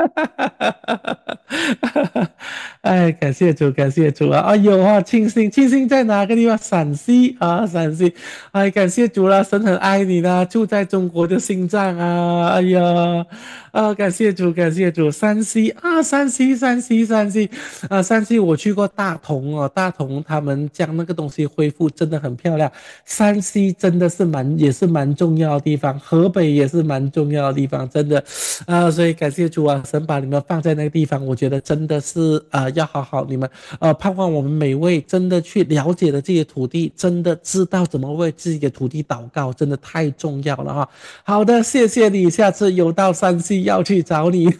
哎，感谢主，感谢主啊！哎呦啊，庆幸在哪个地方？陕西啊，陕西。哎，感谢主啦，神很爱你啦，住在中国的心脏啊！哎呀，感谢主，感谢主。山西啊，山西啊，山西我去过大同哦，大同他们将那个东西恢复，真的很漂亮。山西真的是也是蛮重要的地方，河北也是蛮重要的地方，真的。所以感谢主啊，神把你们放在那个地方，我觉得真的是要好好你们盼望我们每位真的去了解了这些土地，真的知道怎么为自己的土地祷告，真的太重要了哈。好的，谢谢你，下次有到山西要去找你。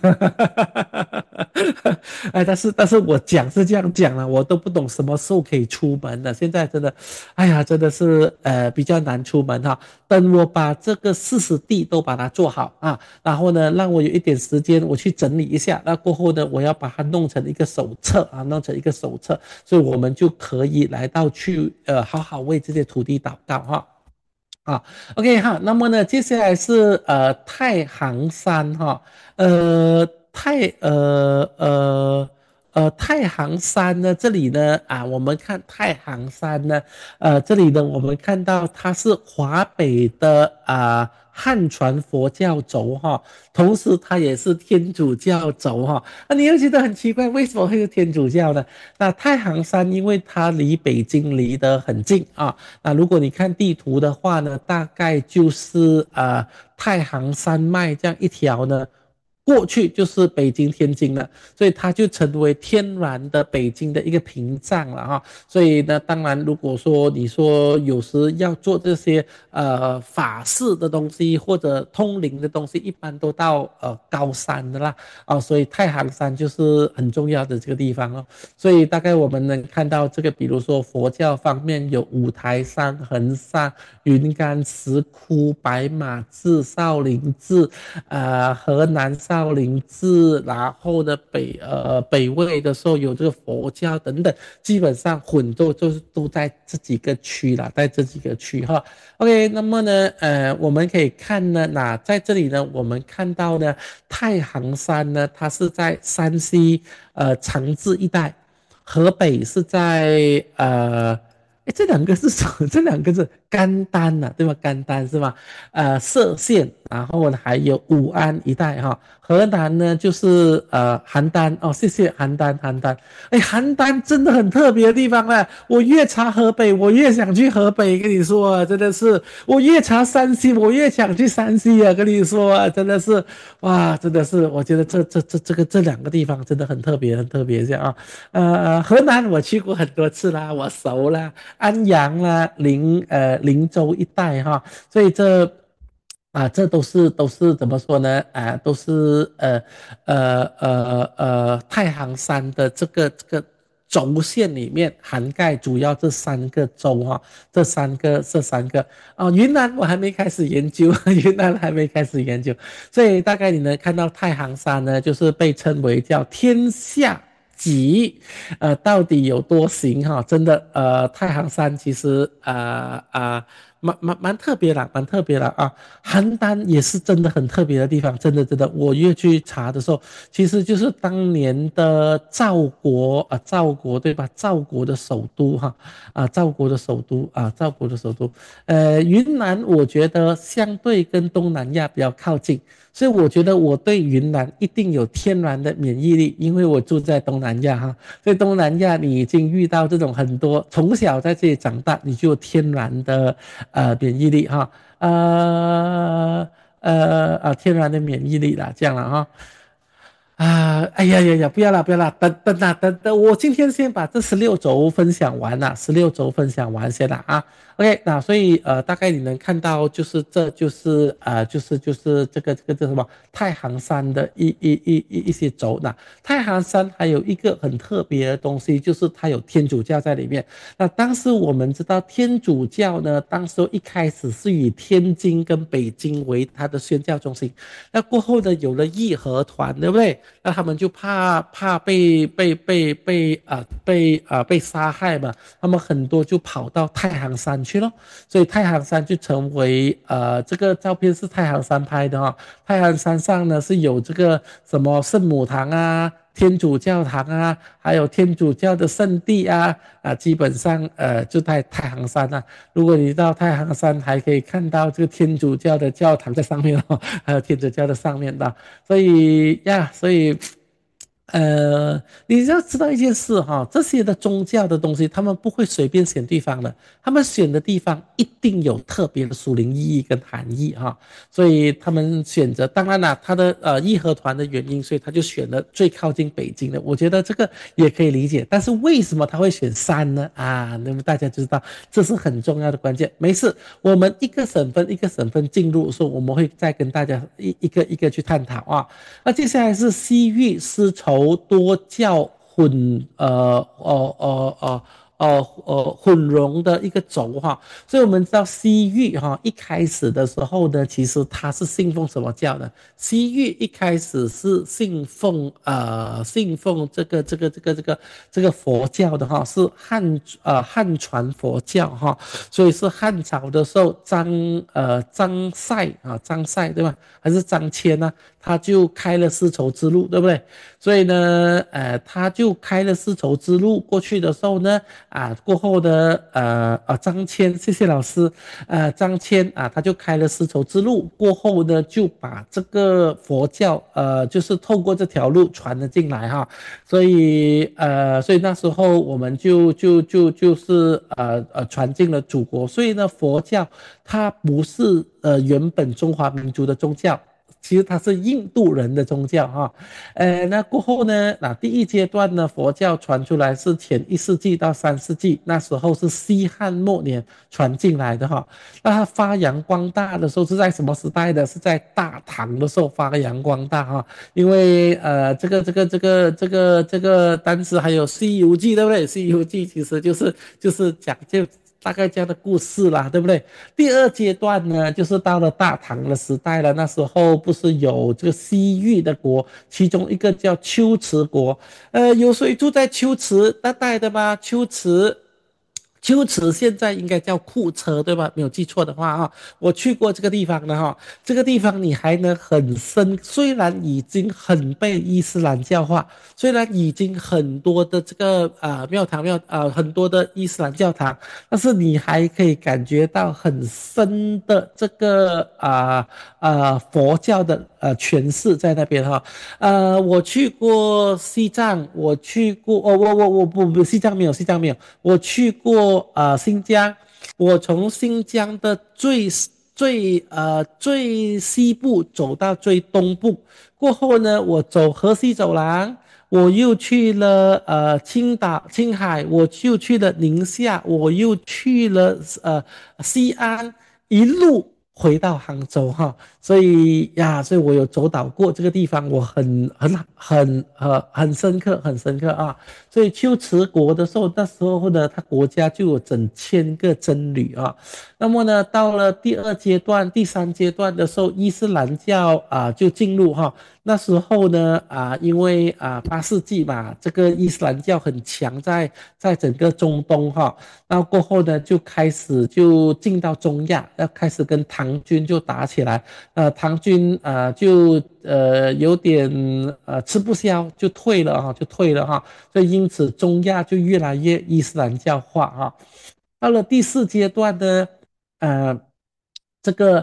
哎，但是我讲是这样讲了，我都不懂什么时候可以出门的。现在真的，哎呀，真的是比较难出门哈。等我把这个40地都把它做好啊，然后呢，让我有一点时间我去整理一下。那过后呢，我要把它弄成一个手册啊，弄成一个手册，所以我们就可以来到去好好为这些土地祷告哈。OK 哈，那么呢，接下来是太行山哈，呃太呃呃太行山呢，这里呢我们看太行山呢，这里呢我们看到它是华北的汉传佛教轴哈，同时它也是天主教轴哈，你又觉得很奇怪，为什么会是天主教呢？那太行山因为它离北京离得很近啊。那如果你看地图的话呢，大概就是太行山脉这样一条呢，过去就是北京、天津了，所以它就成为天然的北京的一个屏障了哈。所以呢，当然如果说你说有时要做这些法事的东西或者通灵的东西，一般都到高山的啦所以太行山就是很重要的这个地方哦。所以大概我们能看到这个，比如说佛教方面有五台山、衡山、云冈、石窟、白马寺、少林寺，河南少林寺，然后呢北魏的时候有这个佛教等等，基本上混都就是都在这几个区啦，在这几个区哈。OK，那么呢我们可以看呢，在这里呢我们看到呢太行山呢，它是在山西长治一带。河北是在这两个是什么？这两个是甘丹呐、对吧？甘丹是吧？歙县，然后呢还有武安一带哈。河南呢就是邯郸哦，谢谢邯郸。哎，邯郸真的很特别的地方呢。我越查河北，我越想去河北。跟你说啊，真的是，我越查山西，我越想去山西啊。跟你说啊，真的是，哇，真的是，我觉得这两个地方真的很特别，很特别这样啊。河南我去过很多次啦，我熟啦，安阳啦，灵州一带哈，所以这都是怎么说呢？都是太行山的这个轴线里面涵盖主要这3个州哈，这三个云南我还没开始研究，云南还没开始研究，所以大概你能看到太行山呢，就是被称为叫天下极，到底有多行哈？真的，太行山其实蛮特别啦，蛮特别啦啊！邯郸也是真的很特别的地方，真的，我越去查的时候，其实就是当年的赵国对吧？赵国的首都哈赵国的首都赵国的首都，云南我觉得相对跟东南亚比较靠近。所以我觉得我对云南一定有天然的免疫力，因为我住在东南亚哈。所以东南亚你已经遇到这种很多从小在这里长大，你就有天然的免疫力哈，天然的免疫力啦，这样了哈。哎呀，不要啦，不要啦，等，我今天先把这16轴分享完了，十六轴分享完先了啊。OK，那所以大概你能看到，就是这就是就是这个叫什么太行山的一些轴。那太行山还有一个很特别的东西，就是它有天主教在里面。那当时我们知道天主教呢，当时一开始是以天津跟北京为它的宣教中心，那过后呢有了义和团，对不对？ 那他们就怕被杀害嘛，他们很多就跑到太行山去了，所以太行山就成为这个照片是太行山拍的哈、太行山上呢是有这个什么圣母堂啊。天主教堂啊，还有天主教的圣地啊，基本上就在太行山啊。如果你到太行山，还可以看到这个天主教的教堂在上面哦，还有天主教的上面的，所以你要知道一件事哈，这些的宗教的东西，他们不会随便选地方的，他们选的地方一定有特别的属灵意义跟含义哈，所以他们选择，当然了，他的义和团的原因，所以他就选了最靠近北京的，我觉得这个也可以理解，但是为什么他会选山呢？那么大家知道这是很重要的关键。没事，我们一个省份一个省份进入的时候，我们会再跟大家一个去探讨啊。那接下来是西域丝绸多教混融的一个轴哈，所以我们知道西域哈一开始的时候呢，其实它是信奉什么教呢？西域一开始是信奉这个佛教的哈，是汉传佛教哈，所以是汉朝的时候张赛对吧？还是张骞呢？他就开了丝绸之路，对不对？所以呢，他就开了丝绸之路过去的时候呢，过后呢，张骞，谢谢老师，张骞他就开了丝绸之路，过后呢，就把这个佛教，就是透过这条路传了进来哈，所以那时候我们就是传进了祖国，所以呢，佛教它不是原本中华民族的宗教。其实它是印度人的宗教哈，那过后呢，第一阶段呢，佛教传出来是前1世纪到3世纪，那时候是西汉末年传进来的哈。那它发扬光大的时候是在什么时代的？是在大唐的时候发扬光大哈。因为这个当时还有《西游记》，对不对？《西游记》其实就是讲就大概这样的故事啦，对不对？第二阶段呢，就是到了大唐的时代了。那时候不是有这个西域的国，其中一个叫龟兹国。有谁住在龟兹那带的吗？龟兹现在应该叫库车，对吧？没有记错的话哈，我去过这个地方的哈。这个地方你还能很深，虽然已经很被伊斯兰教化，虽然已经很多的这个很多的伊斯兰教堂，但是你还可以感觉到很深的这个佛教的诠释在那边哈。我去过西藏，我去过我不西藏没有，我去过新疆，我从新疆的最西部走到最东部，过后呢，我走河西走廊。我又去了青岛、青海，我又去了宁夏，我又去了西安，一路回到杭州哈，所以我有走到过这个地方，我很深刻，很深刻啊。所以龟兹国的时候，那时候呢，他国家就有整千个僧侣啊。那么呢，到了第二阶段、第三阶段的时候，伊斯兰教就进入哈。那时候呢，因为8世纪嘛，这个伊斯兰教很强在整个中东哈。那过后呢，就开始就进到中亚，要开始跟唐军就打起来。唐军就有点吃不消，就退了哈。所以因此中亚就越来越伊斯兰教化哈。到了第四阶段呢，呃，这个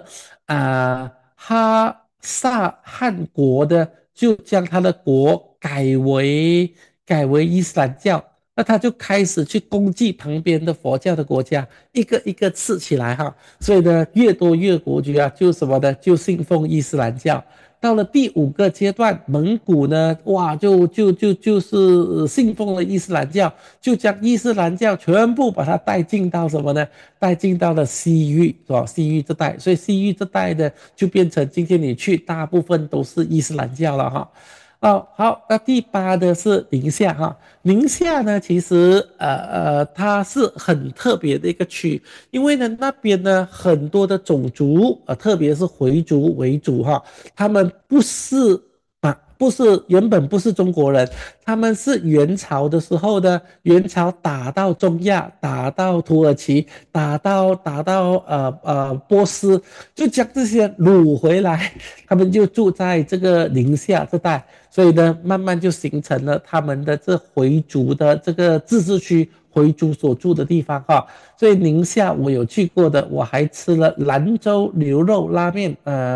哈萨汗国的就将他的国改为伊斯兰教，那他就开始去攻击旁边的佛教的国家，一个一个刺起来哈。所以呢，越多越国家就什么呢？就信奉伊斯兰教。到了第五个阶段，蒙古呢，哇，就是信奉了伊斯兰教，就将伊斯兰教全部把它带进到什么呢？带进到了西域，是吧？西域这带，所以西域这带呢，就变成今天你去，大部分都是伊斯兰教了哈。好，那第八的是宁夏哈。宁夏呢，其实它是很特别的一个区，因为呢那边呢很多的种族特别是回族为主哈，他们不是不是原本不是中国人，他们是元朝的时候呢，元朝打到中亚，打到土耳其，打到波斯，就将这些掳回来，他们就住在这个宁夏这带，所以呢，慢慢就形成了他们的这回族的这个自治区。回族所住的地方哈，所以宁夏我有去过的，我还吃了兰州牛肉拉面，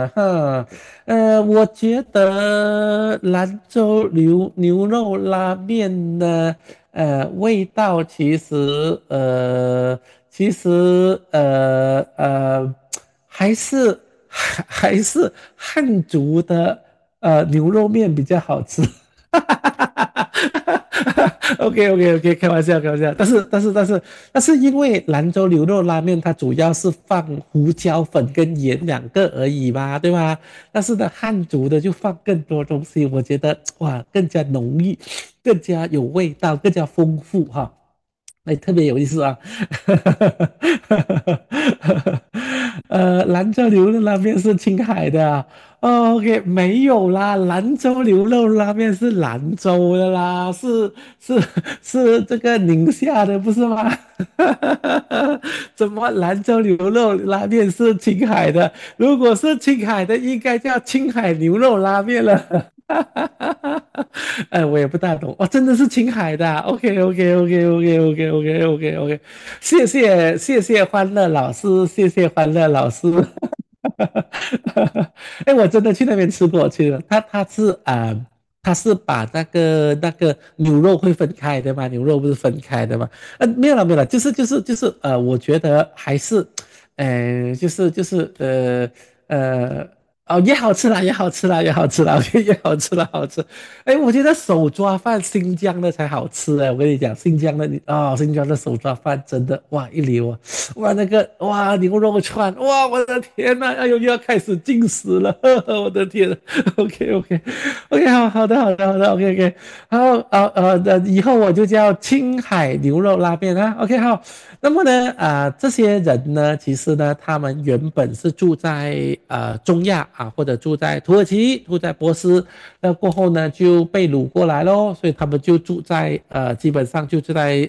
我觉得兰州牛肉拉面呢，味道其实还是汉族的牛肉面比较好吃。OK，开玩笑，开玩笑。但是，因为兰州牛肉拉面它主要是放胡椒粉跟盐两个而已嘛，对吧？但是呢，汉族的就放更多东西，我觉得哇，更加浓郁，更加有味道，更加丰富哈。哎，特别有意思啊！兰州牛肉拉面是青海的啊哦，OK，没有啦，兰州牛肉拉面是兰州的啦，是是这个宁夏的，不是吗？怎么兰州牛肉拉面是青海的？如果是青海的，应该叫青海牛肉拉面了。我也不大懂哦，真的是青海的啊OK，谢谢欢乐老师，谢谢欢乐老师。哎，我真的去那边吃过去了。他是把那个牛肉会分开的嘛？牛肉不是分开的嘛？没有了，没有了，就是我觉得还是，就是哦，也好吃啦，也好吃啦，也好吃啦，OK，也好吃了，好吃。哎，我觉得手抓饭新疆的才好吃哎，我跟你讲，新疆的手抓饭真的哇一流啊，哇那个哇牛肉串，哇我的天呐，哎呦又要开始进食了，呵呵我的天，OK，好的OK，好以后我就叫青海牛肉拉面啊，OK 好，那么呢，这些人呢，其实呢，他们原本是住在中亚啊，或者住在土耳其，住在波斯，那过后呢就被掳过来咯，所以他们就住在基本上就住在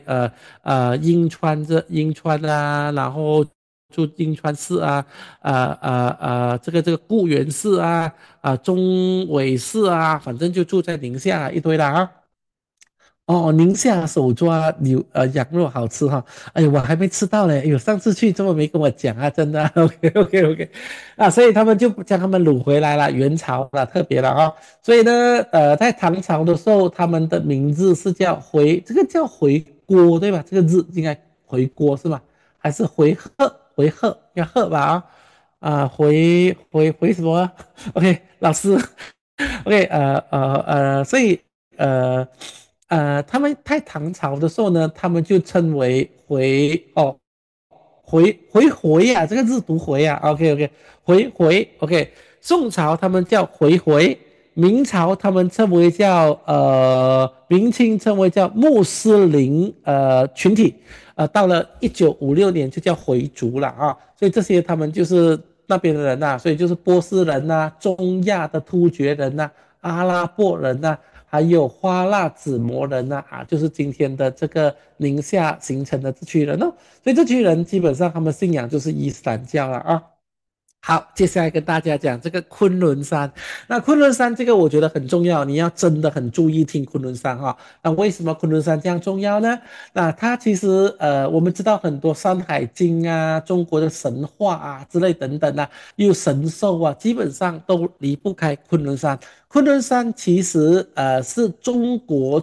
银川啊，然后住银川市啊，这个固原市啊，中尾市啊，反正就住在宁夏一堆啦啊。哦，宁夏手抓羊肉好吃哈，哎呦我还没吃到嘞，哎呦上次去怎么没跟我讲啊？真的OK，所以他们就将他们掳回来了，元朝了特别了啊、所以呢在唐朝的时候，他们的名字是叫这个叫回锅对吧？这个字应该回锅是吗？还是回鹤要鹤吧回什么啊？OK，老师，OK，所以呃他们在唐朝的时候呢，他们就称为回呀、这个字读回呀、OK，OK，宋朝他们叫回，明朝他们称为叫明清称为叫穆斯林群体，到了1956年就叫回族了啊，所以这些他们就是那边的人呐、所以就是波斯人呐、中亚的突厥人呐、阿拉伯人呐、还有花剌子模人呐、就是今天的这个宁夏形成的这群人哦。所以这群人基本上他们信仰就是伊斯兰教了啊。好，接下来跟大家讲这个昆仑山。那昆仑山这个我觉得很重要，你要真的很注意听昆仑山哈。那为什么昆仑山这样重要呢？那它其实我们知道很多《山海经》啊、中国的神话啊之类等等啊，有神兽啊，基本上都离不开昆仑山。昆仑山其实是中国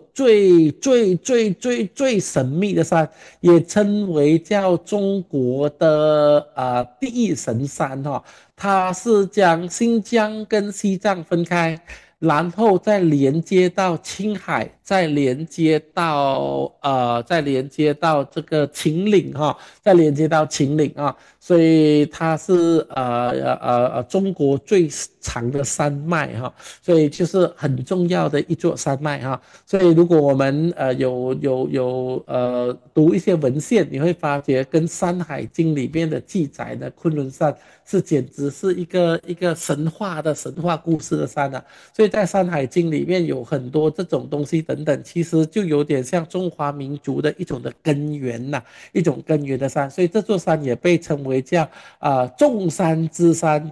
最神秘的山，也称为叫中国的第一神山哈、它是将新疆跟西藏分开，然后再连接到青海， 再连接到这个秦岭哈，再连接到秦岭啊，所以它是中国最长的山脉哈，所以就是很重要的一座山脉哈。所以如果我们读一些文献，你会发觉跟《山海经》里面的记载呢，昆仑山简直是一个神话故事的山啊。所以在《山海经》里面有很多这种东西等等，其实就有点像中华民族的一种的根源呐、一种根源的山。所以这座山也被称为叫众山之山。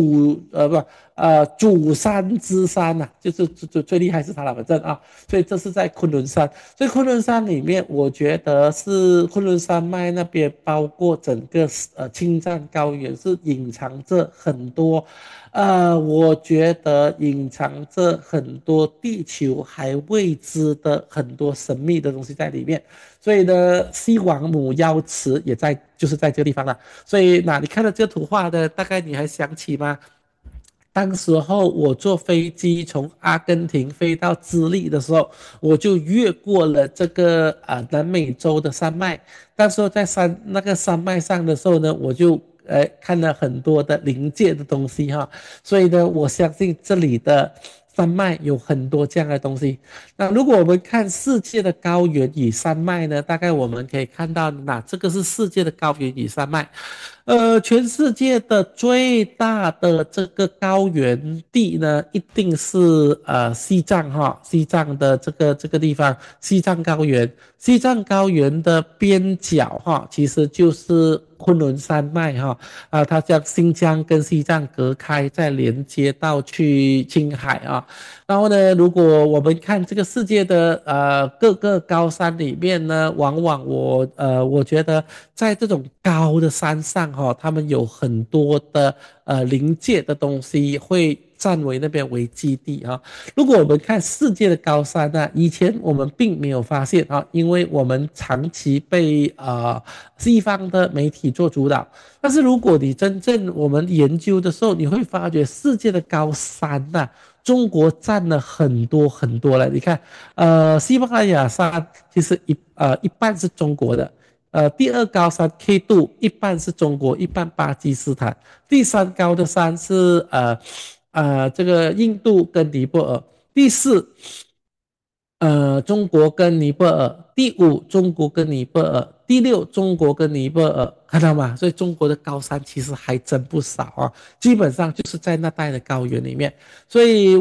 主山之山呐、就是最厉害是它了，反正啊，所以这是在昆仑山。所以昆仑山里面，我觉得是昆仑山脉那边，包括整个青藏高原，是隐藏着很多，我觉得隐藏着很多地球还未知的很多神秘的东西在里面。所以呢，西王母瑶池也在，就是在这个地方了。所以那你看到这图画的，大概你还想起吗？当时候我坐飞机从阿根廷飞到智利的时候，我就越过了这个南美洲的山脉。当时候在那个山脉上的时候呢，我就看了很多的临界的东西哈。所以呢，我相信这里的山脉有很多这样的东西。那如果我们看世界的高原与山脉呢，大概我们可以看到，那这个是世界的高原与山脉。全世界的最大的这个高原地呢，一定是西藏哈，西藏的这个地方，西藏高原，西藏高原的边角哈，其实就是昆仑山脉哈，它将新疆跟西藏隔开，再连接到去青海啊。然后呢，如果我们看这个世界的各个高山里面呢，往往我觉得在这种高的山上哈、他们有很多的临界的东西会占为那边为基地啊。如果我们看世界的高山呢，以前我们并没有发现啊，因为我们长期被西方的媒体做主导。但是如果你真正我们研究的时候，你会发觉世界的高山呐、中国占了很多很多了。你看，喜马拉雅山其实一半是中国的，第二高山 K 度一半是中国，一半巴基斯坦，第三高的山是这个印度跟尼泊尔，第四中国跟尼泊尔，第五中国跟尼泊尔，第六中国跟尼泊尔，看到吗？所以中国的高山其实还真不少啊，基本上就是在那带的高原里面。所以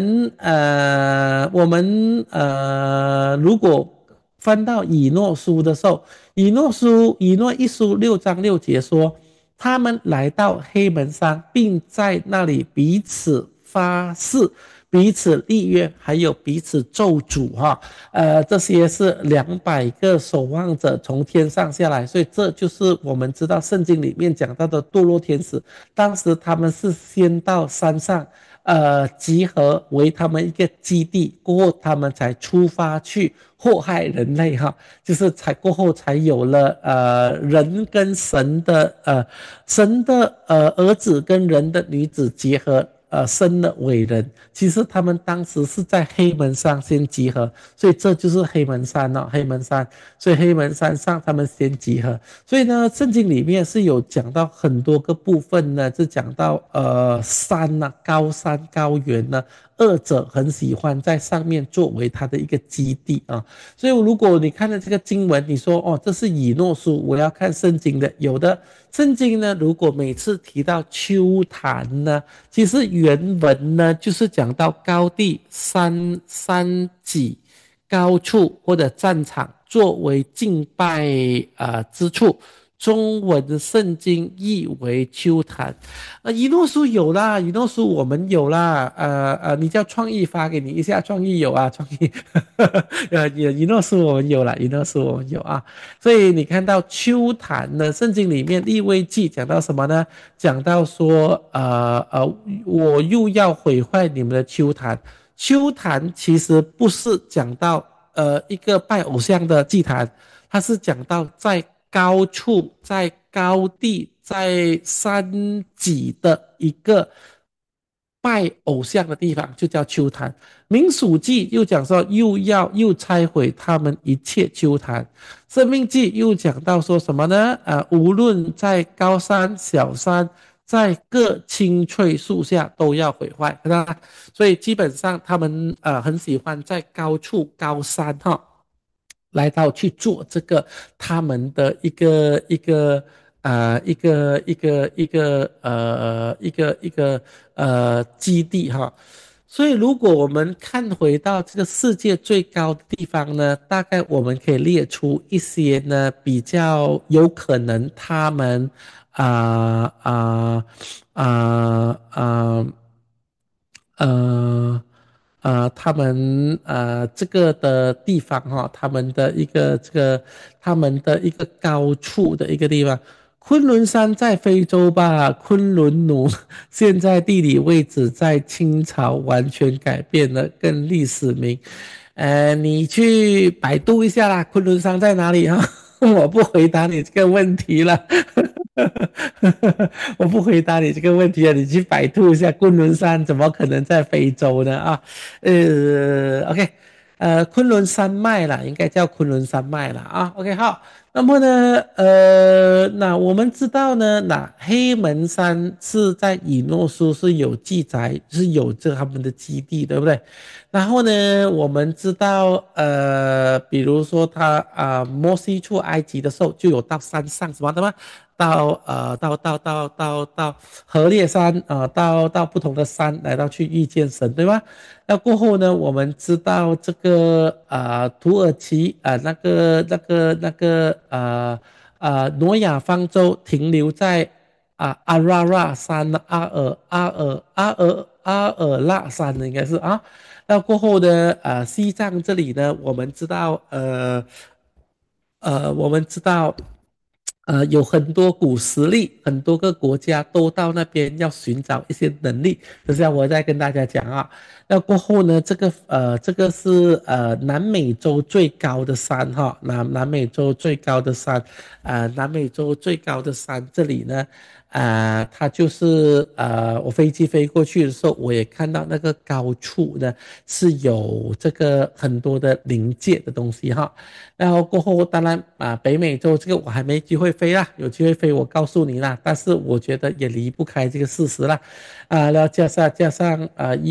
如果翻到以诺书的时候，以诺一书6章6节说，他们来到黑门山，并在那里彼此发誓。彼此立约，还有彼此咒诅哈，这些是200个守望者从天上下来，所以这就是我们知道圣经里面讲到的堕落天使。当时他们是先到山上，集合为他们一个基地，过后他们才出发去祸害人类哈，就是过后才有了人跟神的儿子跟人的女子结合。生了伟人，其实他们当时是在黑门山先集合，所以这就是黑门山哦，黑门山，所以黑门山上他们先集合，所以呢，圣经里面是有讲到很多个部分呢，是讲到山呐、高山高原呢，二者很喜欢在上面作为它的一个基地啊，所以如果你看到这个经文，你说哦，这是以诺书，我要看圣经的，有的圣经呢，如果每次提到丘坛呢，其实原文呢就是讲到高地、山脊、高处或者战场作为敬拜之处。中文圣经译为秋坛，一诺书有啦，一诺书我们有啦，你叫创意发给你一下，创意有啊，创意，一诺书我们有啦，一诺书我们有啊，所以你看到秋坛呢，圣经里面立位记讲到什么呢？讲到说，我又要毁坏你们的秋坛，秋坛其实不是讲到一个拜偶像的祭坛，它是讲到在高处、在高地、在山脊的一个拜偶像的地方，就叫丘坛。民数记又讲说又拆毁他们一切丘坛。生命记又讲到说什么呢？无论在高山小山，在各青翠树下都要毁坏，对吧？所以基本上他们很喜欢在高处高山哈。来到去做这个他们的一个基地哈。所以如果我们看回到这个世界最高的地方呢，大概我们可以列出一些呢比较有可能他们啊啊啊啊呃他们这个的地方哈，他们的一个他们的一个高处的一个地方。昆仑山在非洲吧，昆仑奴现在地理位置在清朝完全改变了，跟历史名。你去百度一下啦，昆仑山在哪里哈？我不回答你这个问题了。我不回答你这个问题啊，你去百度一下，昆仑山怎么可能在非洲呢？OK，昆仑山脉啦，应该叫昆仑山脉啦啊。OK，好，那么呢，那我们知道呢，那黑门山是在以诺书是有记载，是有这他们的基地，对不对？然后呢，我们知道，比如说他摩西出埃及的时候，就有到山上什么的吗？到河烈山到不同的山来到去遇见神，对吧？那过后呢，我们知道这个土耳其挪亚方舟停留在阿拉拉山阿尔拉山应该是啊。那过后呢，西藏这里呢，我们知道，有很多古实力，很多个国家都到那边要寻找一些能力。等下我再跟大家讲啊。那过后呢，这个是南美洲最高的山哈，南美洲最高的山，南美洲最高的山这里呢。它就是我飞机飞过去的时候，我也看到那个高处呢是有这个很多的临界的东西哈。然后过后，当然北美洲这个我还没机会飞啦，有机会飞我告诉你啦。但是我觉得也离不开这个事实啦，然后加上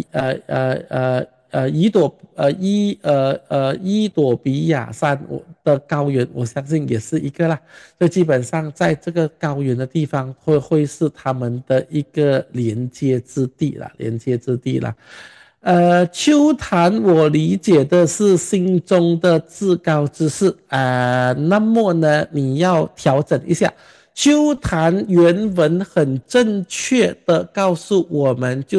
伊朵比亚山的高原，我相信也是一个啦。所以基本上在这个高原的地方会是他们的一个连接之地啦，连接之地啦。秋谈我理解的是心中的至高之事那么呢，你要调整一下。秋谈原文很正确的告诉我们，就是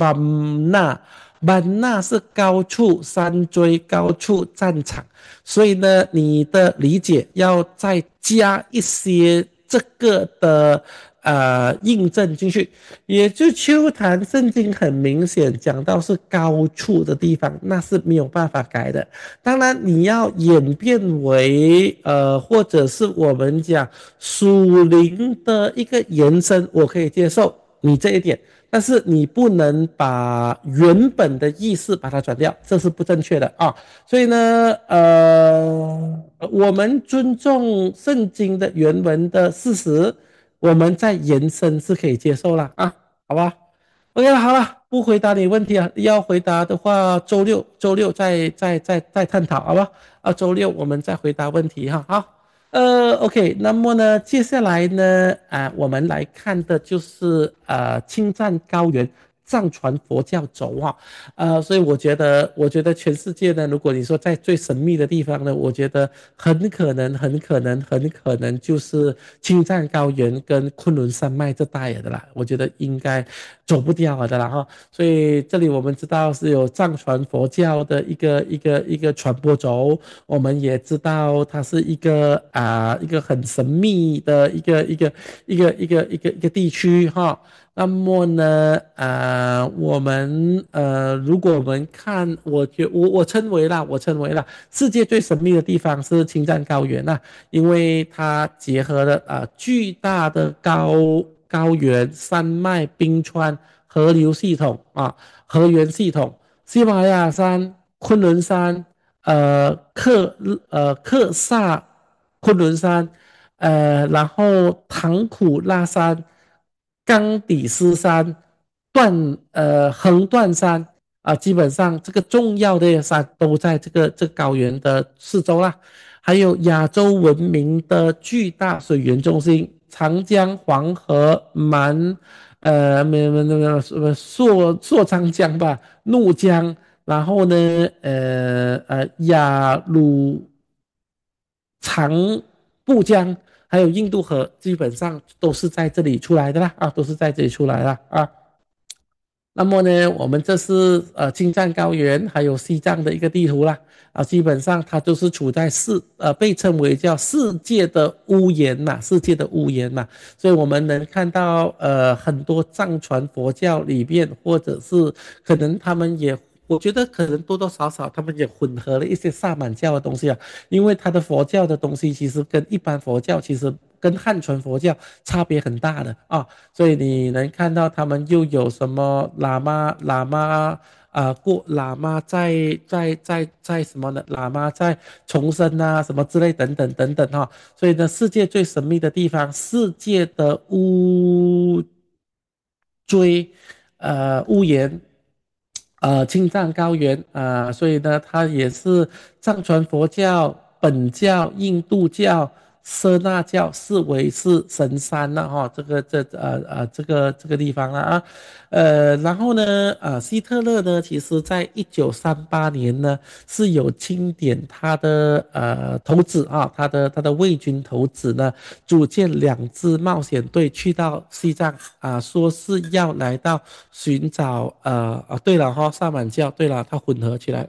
Bamna 是高处山锥、高处战场，所以呢，你的理解要再加一些这个的印证进去，也就秋坛圣经很明显讲到是高处的地方，那是没有办法改的。当然你要演变为或者是我们讲属灵的一个延伸，我可以接受你这一点，但是你不能把原本的意思把它转掉，这是不正确的啊。所以呢，我们尊重圣经的原文的事实，我们再延伸是可以接受了啊，好吧？OK 了，好了，不回答你问题啊，要回答的话，周六再探讨，好吧？周六我们再回答问题哈。好，OK，那么呢，接下来呢，我们来看的就是青藏高原藏传佛教走哈。所以我觉得全世界呢，如果你说在最神秘的地方呢，我觉得很可能就是青藏高原跟昆仑山脉这带的啦，我觉得应该走不掉的啦哈。所以这里我们知道是有藏传佛教的一个传播轴，我们也知道它是一个很神秘的一个地区哈。那么呢，如果我们看，我称为啦，世界最神秘的地方是青藏高原呐，因为它结合了巨大的高原、山脉、冰川河流系统啊，河源系统，喜马拉雅山、昆仑山、克萨昆仑山，然后唐苦拉山、冈底斯山、横断山基本上这个重要的山都在这个高原的四周啦。还有亚洲闻名的巨大水源中心长江、黄河、朔昌江吧，怒江，然后呢，雅鲁长布江，还有印度河，基本上都是在这里出来的啦，都是在这里出来的啊。那么呢，我们这是青藏高原还有西藏的一个地图啦，基本上它都是处在被称为叫世界的屋檐嘛，世界的屋檐嘛，所以我们能看到很多藏传佛教里面，或者是可能他们也。我觉得可能多多少少他们也混合了一些萨满教的东西啊，因为他的佛教的东西其实跟一般佛教其实跟汉传佛教差别很大的啊，所以你能看到他们又有什么喇嘛在什么呢？喇嘛在重生啊，什么之类等等等等哈。所以呢，世界最神秘的地方，世界的追屋檐青藏高原所以呢，它也是藏传佛教、本教、印度教、舍那教视为是神山了哈，这个地方了然后呢希特勒呢，其实在1938年呢是有钦点他的头子他的卫军头子呢组建2支冒险队去到西藏说是要来到寻找对了萨满教，对了，它混合起来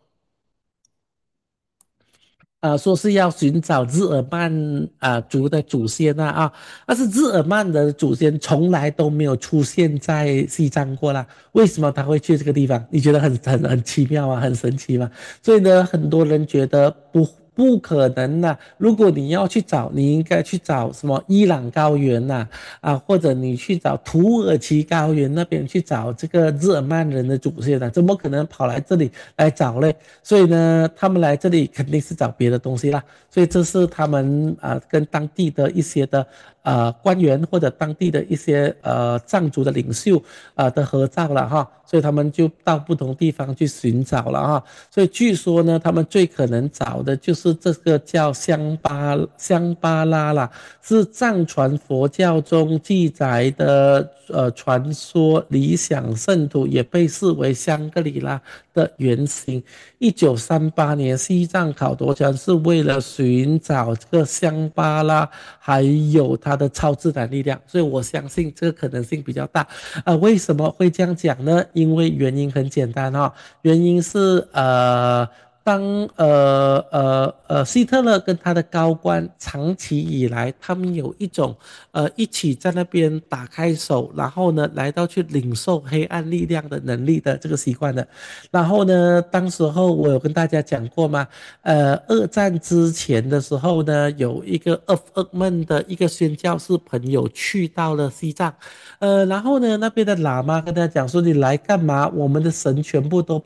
说是要寻找日耳曼族的祖先但是日耳曼的祖先从来都没有出现在西藏过啦。为什么他会去这个地方？你觉得很奇妙很神奇吗？所以呢，很多人觉得不可能如果你要去找，你应该去找什么伊朗高原或者你去找土耳其高原那边去找这个日耳曼人的祖先怎么可能跑来这里来找嘞？所以呢，他们来这里肯定是找别的东西啦。所以这是他们跟当地的一些的官员或者当地的一些藏族的领袖的合照了哈。所以他们就到不同地方去寻找了所以据说呢，他们最可能找的就是这个叫香巴拉啦，是藏传佛教中记载的传说理想圣土，也被视为香格里拉的原型。1938年西藏考夺团是为了寻找这个香巴拉还有它的超自然力量，所以我相信这个可能性比较大为什么会这样讲呢？因为原因很简单原因是当希特勒跟他的高官长期以来，他们有一种一起在那边打开手，然后呢来到去领受黑暗力量的能力的这个习惯的。然后呢，当时候我有跟大家讲过吗？二战之前的时候呢，有一个厄曼的一个宣教士朋友去到了西藏，然后呢，那边的喇嘛跟他讲说：“你来干嘛？我们的神全部都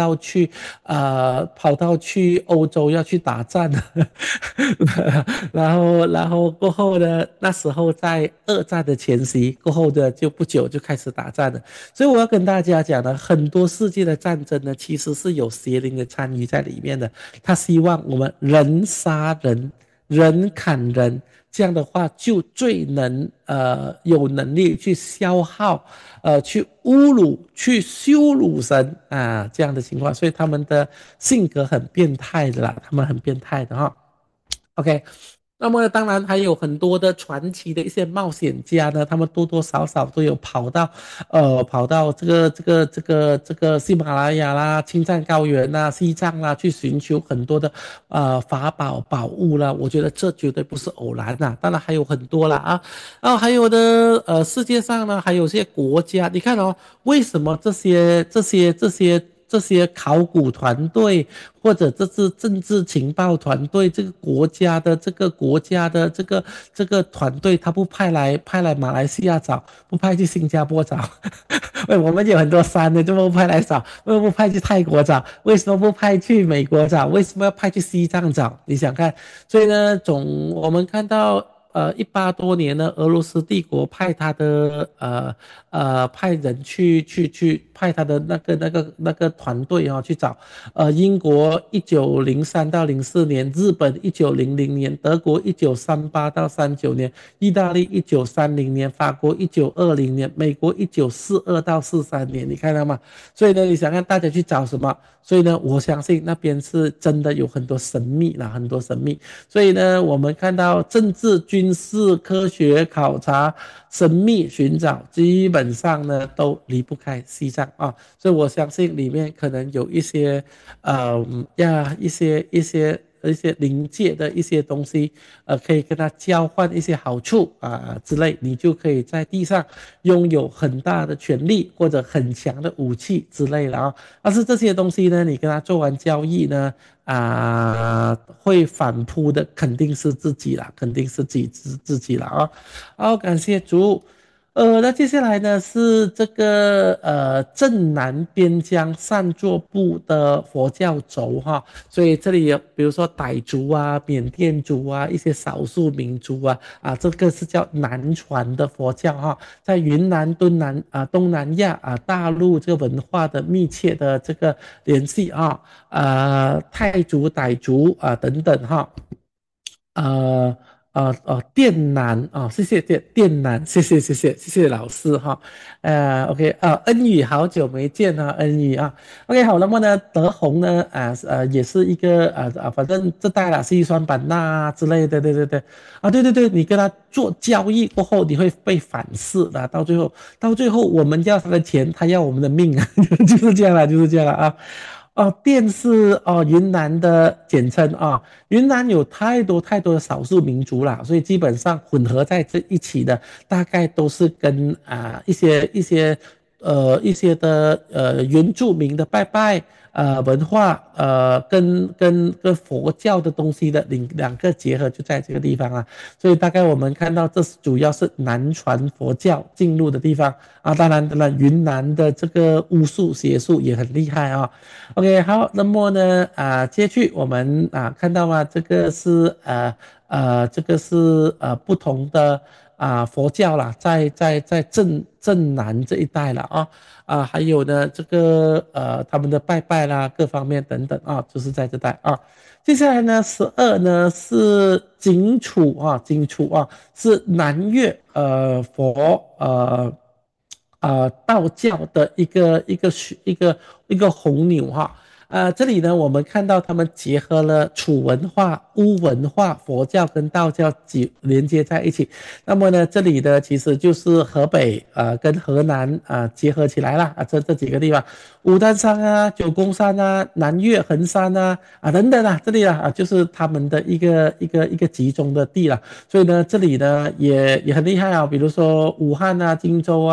跑到去欧洲要去打战了。然后过后呢，那时候在二战的前夕过后的就不久就开始打战了。所以我要跟大家讲呢，很多世界的战争呢，其实是有邪灵的参与在里面的。他希望我们人杀人，人砍人。”这样的话就最能有能力去消耗去侮辱去羞辱神这样的情况，所以他们的性格很变态的啦，他们很变态的OK，那么当然还有很多的传奇的一些冒险家呢，他们多多少少都有跑到这个喜马拉雅啦、青藏高原啦、西藏啦，去寻求很多的法宝宝物啦。我觉得这绝对不是偶然当然还有很多啦然后还有的世界上呢还有些国家，你看为什么这些这些考古团队或者这是政治情报团队，这个国家的团队，他不派来马来西亚找，不派去新加坡找。喂，我们有很多山的，怎么不派来找？为什么不派去泰国找？为什么不派去美国找？为什么要派去西藏找？你想看？所以呢，我们看到18多年呢，俄罗斯帝国派他的派人去派他的那个团队去找，英国1903到04年，日本1900年，德国1938到39年，意大利1930年，法国1920年，美国1942到43年，你看到吗？所以呢，你想看大家去找什么？所以呢，我相信那边是真的有很多神秘啦，很多神秘。所以呢，我们看到政治、军事、科学考察、神秘寻找，基本上呢都离不开西藏啊。所以我相信里面可能有一些一些临界的一些东西，可以跟他交换一些好处之类，你就可以在地上拥有很大的权利或者很强的武器之类的啊。但是这些东西呢，你跟他做完交易呢，会反扑的肯定是自己啦，肯定是自己了啊。好，感谢主。那接下来呢是这个镇南边疆善作部的佛教轴哈，所以这里有比如说傣族啊、缅甸族啊、一些少数民族这个是叫南传的佛教哈，在云南、东南亚大陆这个文化的密切的这个联系泰族、傣族等等哈。呃电南谢谢电南，谢谢老师哈。OK 恩宇好久没见恩宇OK 好，那么呢，德宏呢也是一个反正这代了西双版纳之类的，对对对对对对，你跟他做交易过后，你会被反噬的，到最后我们要他的钱，他要我们的命啊，就是这样了，就是这样了电是云南的简称云南有太多太多的少数民族啦，所以基本上混合在这一起的，大概都是跟一些的原住民的拜拜文化跟佛教的东西的两个结合就在这个地方所以大概我们看到这主要是南传佛教进入的地方当然云南的这个巫术邪术也很厉害OK 好，那么呢接续我们看到这个是不同的佛教啦，在镇南这一带了还有呢这个他们的拜拜啦各方面等等就是在这带接下来呢12呢是荆楚是南越佛道教的一个红牛这里呢，我们看到他们结合了楚文化、巫文化、佛教跟道教连接在一起。那么呢，这里呢其实就是河北跟河南结合起来了这几个地方，武当山九宫山南岳衡山等等这里就是他们的一个集中的地了。所以呢，这里呢也很厉害比如说武汉荆州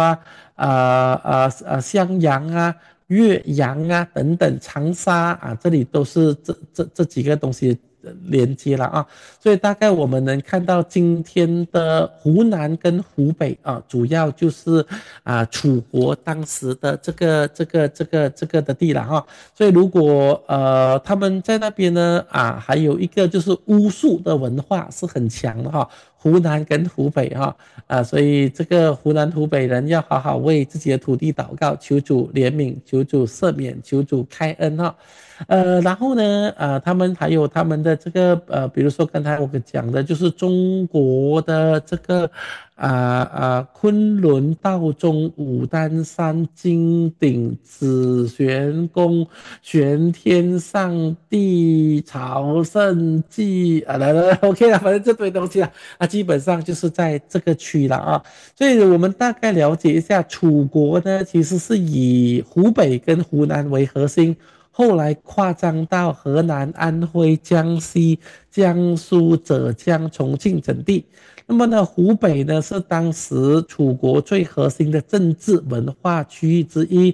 襄阳岳阳等等，长沙这里都是这几个东西连接了所以大概我们能看到今天的湖南跟湖北主要就是楚国当时的这个的地了所以如果他们在那边呢还有一个就是巫术的文化是很强的湖南跟湖北所以这个湖南湖北人要好好为自己的土地祷告，求主怜悯，求主赦免，求主开恩然后呢他们还有他们的这个比如说刚才我讲的就是中国的这个昆仑道中武当山金顶紫玄宫玄天上帝朝圣记来 OK 了，反正这堆东西基本上就是在这个区了所以我们大概了解一下楚国呢其实是以湖北跟湖南为核心，后来扩张到河南、安徽、江西、江苏、浙江、重庆等地。那么呢，湖北呢是当时楚国最核心的政治文化区域之一。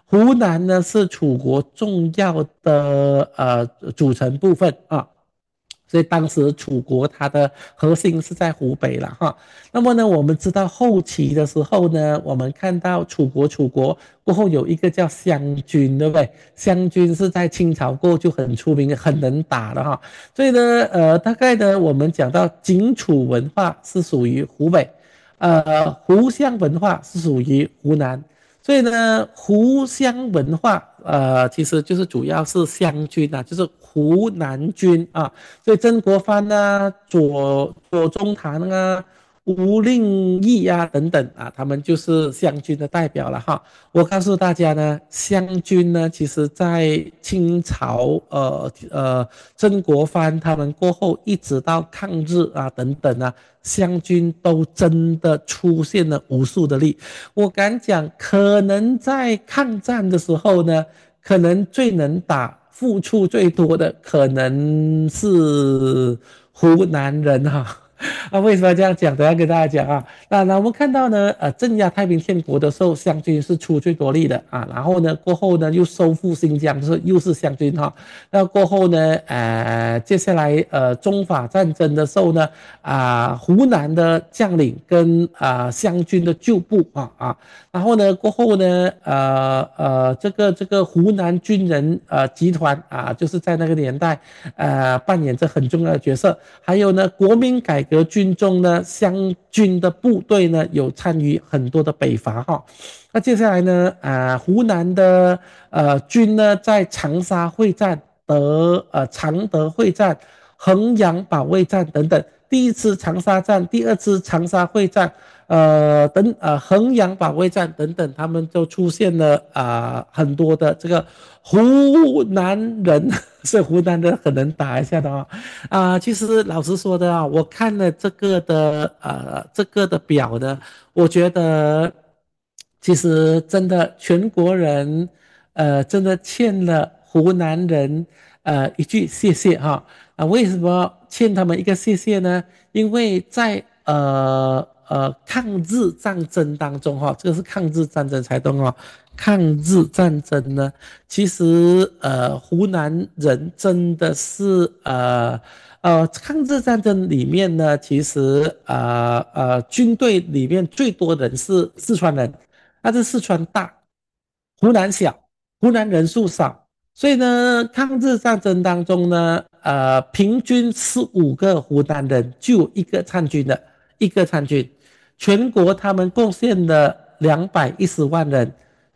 湖南呢是楚国重要的组成部分啊。所以当时楚国它的核心是在湖北了哈。那么呢，我们知道后期的时候呢，我们看到楚国过后有一个叫湘军，对不对？湘军是在清朝过后就很出名，很能打的哈。所以呢，大概呢，我们讲到荆楚文化是属于湖北，湖湘文化是属于湖南。所以呢，湖湘文化其实就是主要是湘军啊，就是湖南军啊。所以曾国藩啊、左宗棠啊、吴令义啊等等啊，他们就是湘军的代表了哈。我告诉大家呢，湘军呢，其实在清朝曾国藩他们过后，一直到抗日啊等等啊，湘军都真的出现了无数的力。我敢讲，可能在抗战的时候呢，可能最能打、付出最多的可能是湖南人哈。啊，为什么这样讲？等下跟大家讲啊。那我们看到呢，镇压太平天国的时候，湘军是出最多力的啊。然后呢，过后呢又收复新疆，是又是湘军哈。那过后呢，接下来中法战争的时候呢，湖南的将领跟湘军的旧部然后呢过后呢，这个湖南军人集团就是在那个年代扮演着很重要的角色。还有呢，国民改革军中呢，湘军的部队呢有参与很多的北伐哈。那接下来呢，湖南的军呢在长沙会战、常德会战、衡阳保卫战等等，第一次长沙战、第二次长沙会战，衡阳保卫战等等，他们就出现了很多的这个湖南人，所以湖南人很能打一下的其实老实说的我看了这个的表呢，我觉得其实真的全国人真的欠了湖南人一句谢谢哈。为什么欠他们一个谢谢呢？因为在抗日战争当中这个是抗日战争才懂抗日战争呢，其实湖南人真的是抗日战争里面呢，其实军队里面最多人是四川人，但是四川大，湖南小，湖南人数少，所以呢，抗日战争当中呢，平均15个湖南人就有一个参军的，一个参军，全国他们贡献了210万人，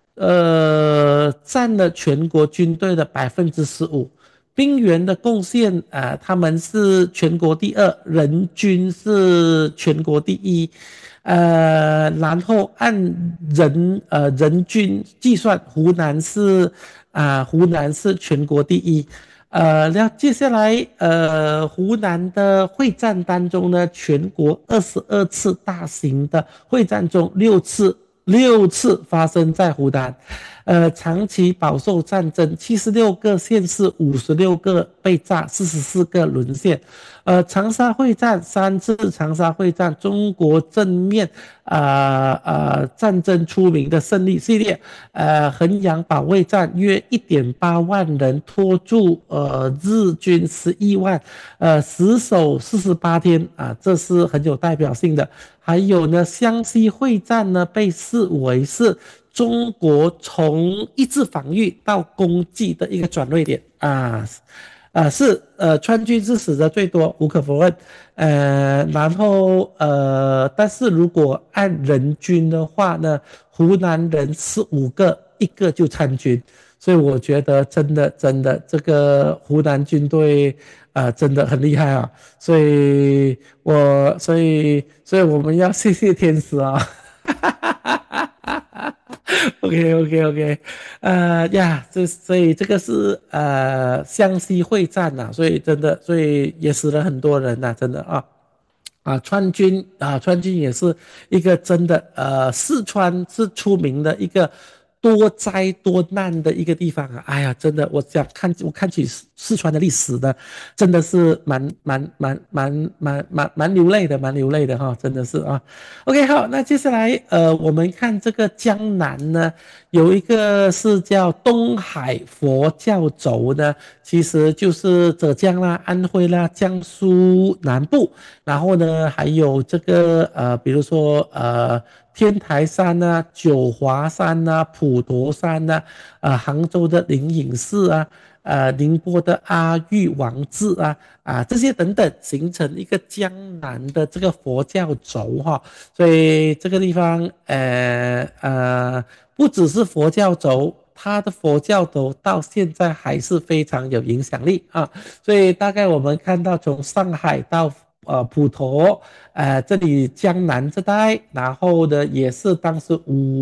占了全国军队的15%。兵员的贡献他们是全国第二，人均是全国第一。然后按人均计算，湖南是全国第一。那接下来湖南的会战当中呢，全国22次大型的会战中，六次发生在湖南。长期饱受战争，76个县市56个被炸，44个沦陷。长沙会战3次长沙会战，中国正面战争出名的胜利系列。衡阳保卫战约1.8万人拖住日军11万，死守48天这是很有代表性的。还有呢，湘西会战呢被视为是中国从一致防御到攻击的一个转捩点是川军是死的最多，无可否认。然后但是如果按人均的话呢，湖南人15个，一个就参军，所以我觉得真的这个湖南军队真的很厉害所以我们要谢谢天使OK，所以这个是湘西会战所以真的，所以也死了很多人真的川军也是一个真的四川是出名的一个多灾多难的一个地方啊！哎呀，真的，我看起四川的历史呢，真的是蛮流泪的，蛮流泪的哈，真的是啊。OK，好，那接下来我们看这个江南呢，有一个是叫东海佛教轴呢，其实就是浙江啦、安徽啦、江苏南部，然后呢还有这个比如说天台山呐、九华山呐、普陀山呐、杭州的灵隐寺啊。宁波的阿育王寺这些等等，形成一个江南的这个佛教轴哈，所以这个地方不只是佛教轴，它的佛教轴到现在还是非常有影响力啊。所以大概我们看到从上海到普陀，这里江南这带，然后呢也是当时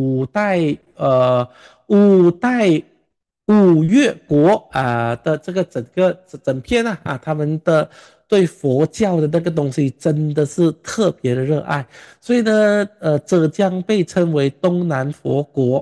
五代五越国的这个整片他们的对佛教的那个东西真的是特别的热爱，所以呢浙江被称为东南佛国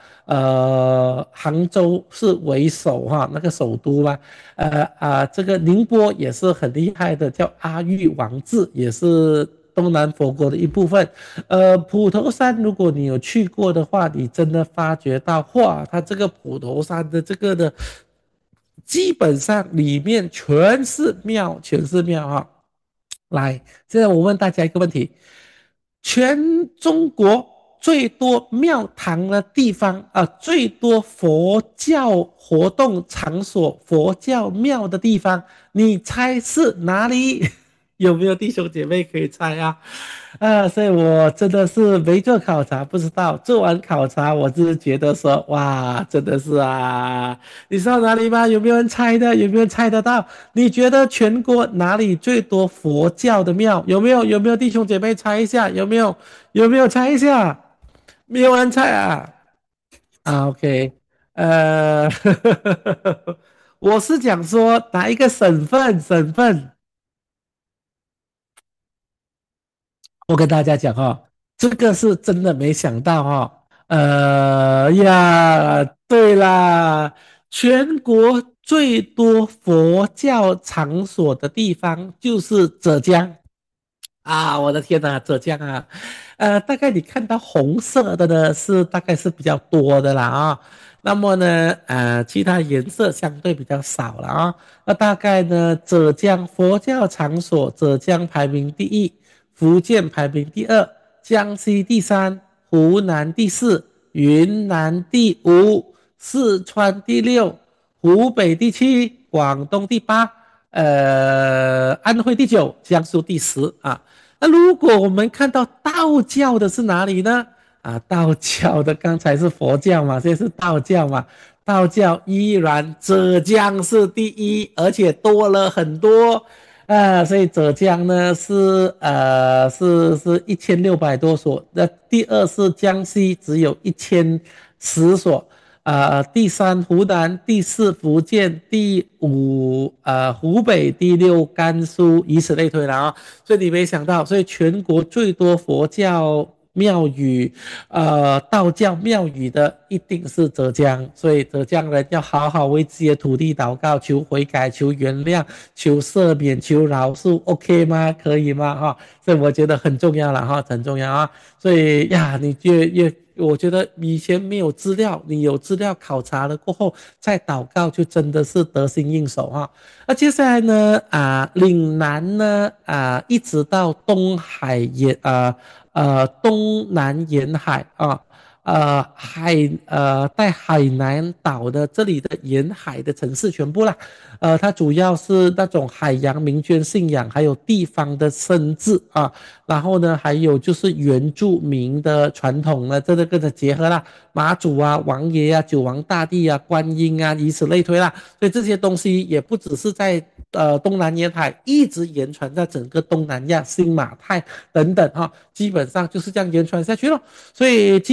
杭州是为首那个首都嘛，这个宁波也是很厉害的，叫阿育王寺，也是东南佛国的一部分。普陀山，如果你有去过的话，你真的发觉到，哇，它这个普陀山的这个的，基本上里面全是庙，全是庙啊。来，现在我问大家一个问题：全中国最多庙堂的地方最多佛教活动场所、佛教庙的地方，你猜是哪里？有没有弟兄姐妹可以猜啊？所以我真的是没做考察，不知道。做完考察，我就是觉得说，哇，真的是你知道哪里吗？有没有人猜的？有没有人猜得到？你觉得全国哪里最多佛教的庙？有没有？有没有弟兄姐妹猜一下？有没有？有没有猜一下？没有人猜OK，呃，我是讲说哪一个省份？我跟大家讲这个是真的没想到对啦，全国最多佛教场所的地方就是浙江。我的天呐，浙江大概你看到红色的呢，大概是比较多的啦那么呢，其他颜色相对比较少了那大概呢，浙江佛教场所，浙江排名第一，福建排名第二，江西第三，湖南第四，云南第五，四川第六，湖北第七，广东第八，安徽第九，江苏第十那如果我们看到道教的是哪里呢？道教的刚才是佛教嘛，现在是道教嘛。道教依然浙江是第一，而且多了很多所以浙江呢是1600多所，那第二是江西只有1010所。第三湖南，第四福建，第五湖北，第六甘肃，以此类推了所以你没想到，所以全国最多佛教庙宇，道教庙宇的一定是浙江，所以浙江人要好好为自己的土地祷告，求悔改，求原谅，求赦免，求饶恕，OK 吗？可以吗？所以我觉得很重要了很重要所以你我觉得以前没有资料，你有资料考察了过后再祷告，就真的是得心应手那接下来呢岭南呢一直到东南沿海在海南岛的这里的沿海的城市全部啦，它主要是那种海洋民间信仰，还有地方的生智然后呢，还有就是原住民的传统呢，这个跟着结合啦，妈祖王爷九王大帝观音以此类推啦，所以这些东西也不只是在东南沿海，一直延传在整个东南亚、新马泰等等基本上就是这样延传下去了。所以基本上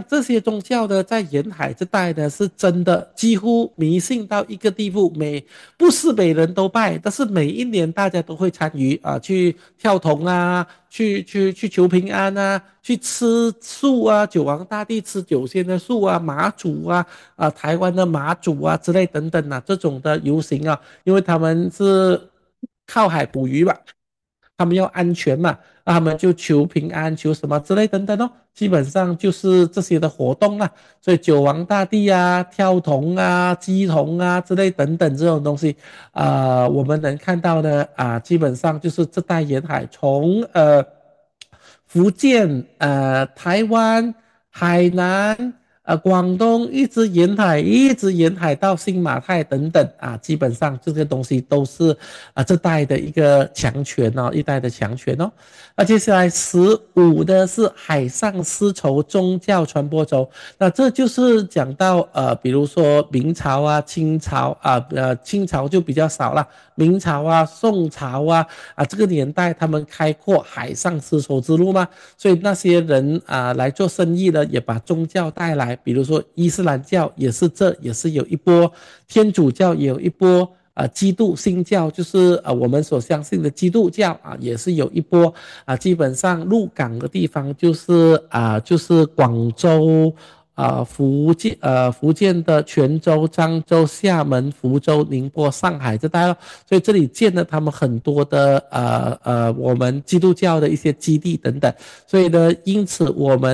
上这些宗教呢，在沿海这带呢，是真的几乎迷信到一个地步，不是每人都拜，但是每一年大家都会参与啊，去跳童啊，去求平安啊，去吃素啊，九皇大帝吃九仙的素啊，马祖啊，台湾的马祖啊之类等等啊，这种的游行啊，因为他们是靠海捕鱼嘛，他们要安全嘛，他们就求平安，求什么之类等等哦，基本上就是这些的活动啦。所以九王大帝啊、跳童啊、鸡童啊之类等等这种东西，我们能看到呢，基本上就是这带沿海从福建、台湾、海南。广东一直沿海到新马泰等等基本上这个东西都是这代的一个强权哦，一代的强权哦。那接下来15的是海上丝绸宗教传播轴，那这就是讲到比如说明朝啊、清朝清朝就比较少了，明朝啊、宋朝这个年代他们开阔海上丝绸之路嘛，所以那些人来做生意呢，也把宗教带来，比如说伊斯兰教也是有一波，天主教也有一波。基督新教就是我们所相信的基督教也是有一波基本上入港的地方就是广州福建的泉州、漳州、厦门、福州、宁波、上海这带了，所以这里建了他们很多的我们基督教的一些基地等等，所以呢，因此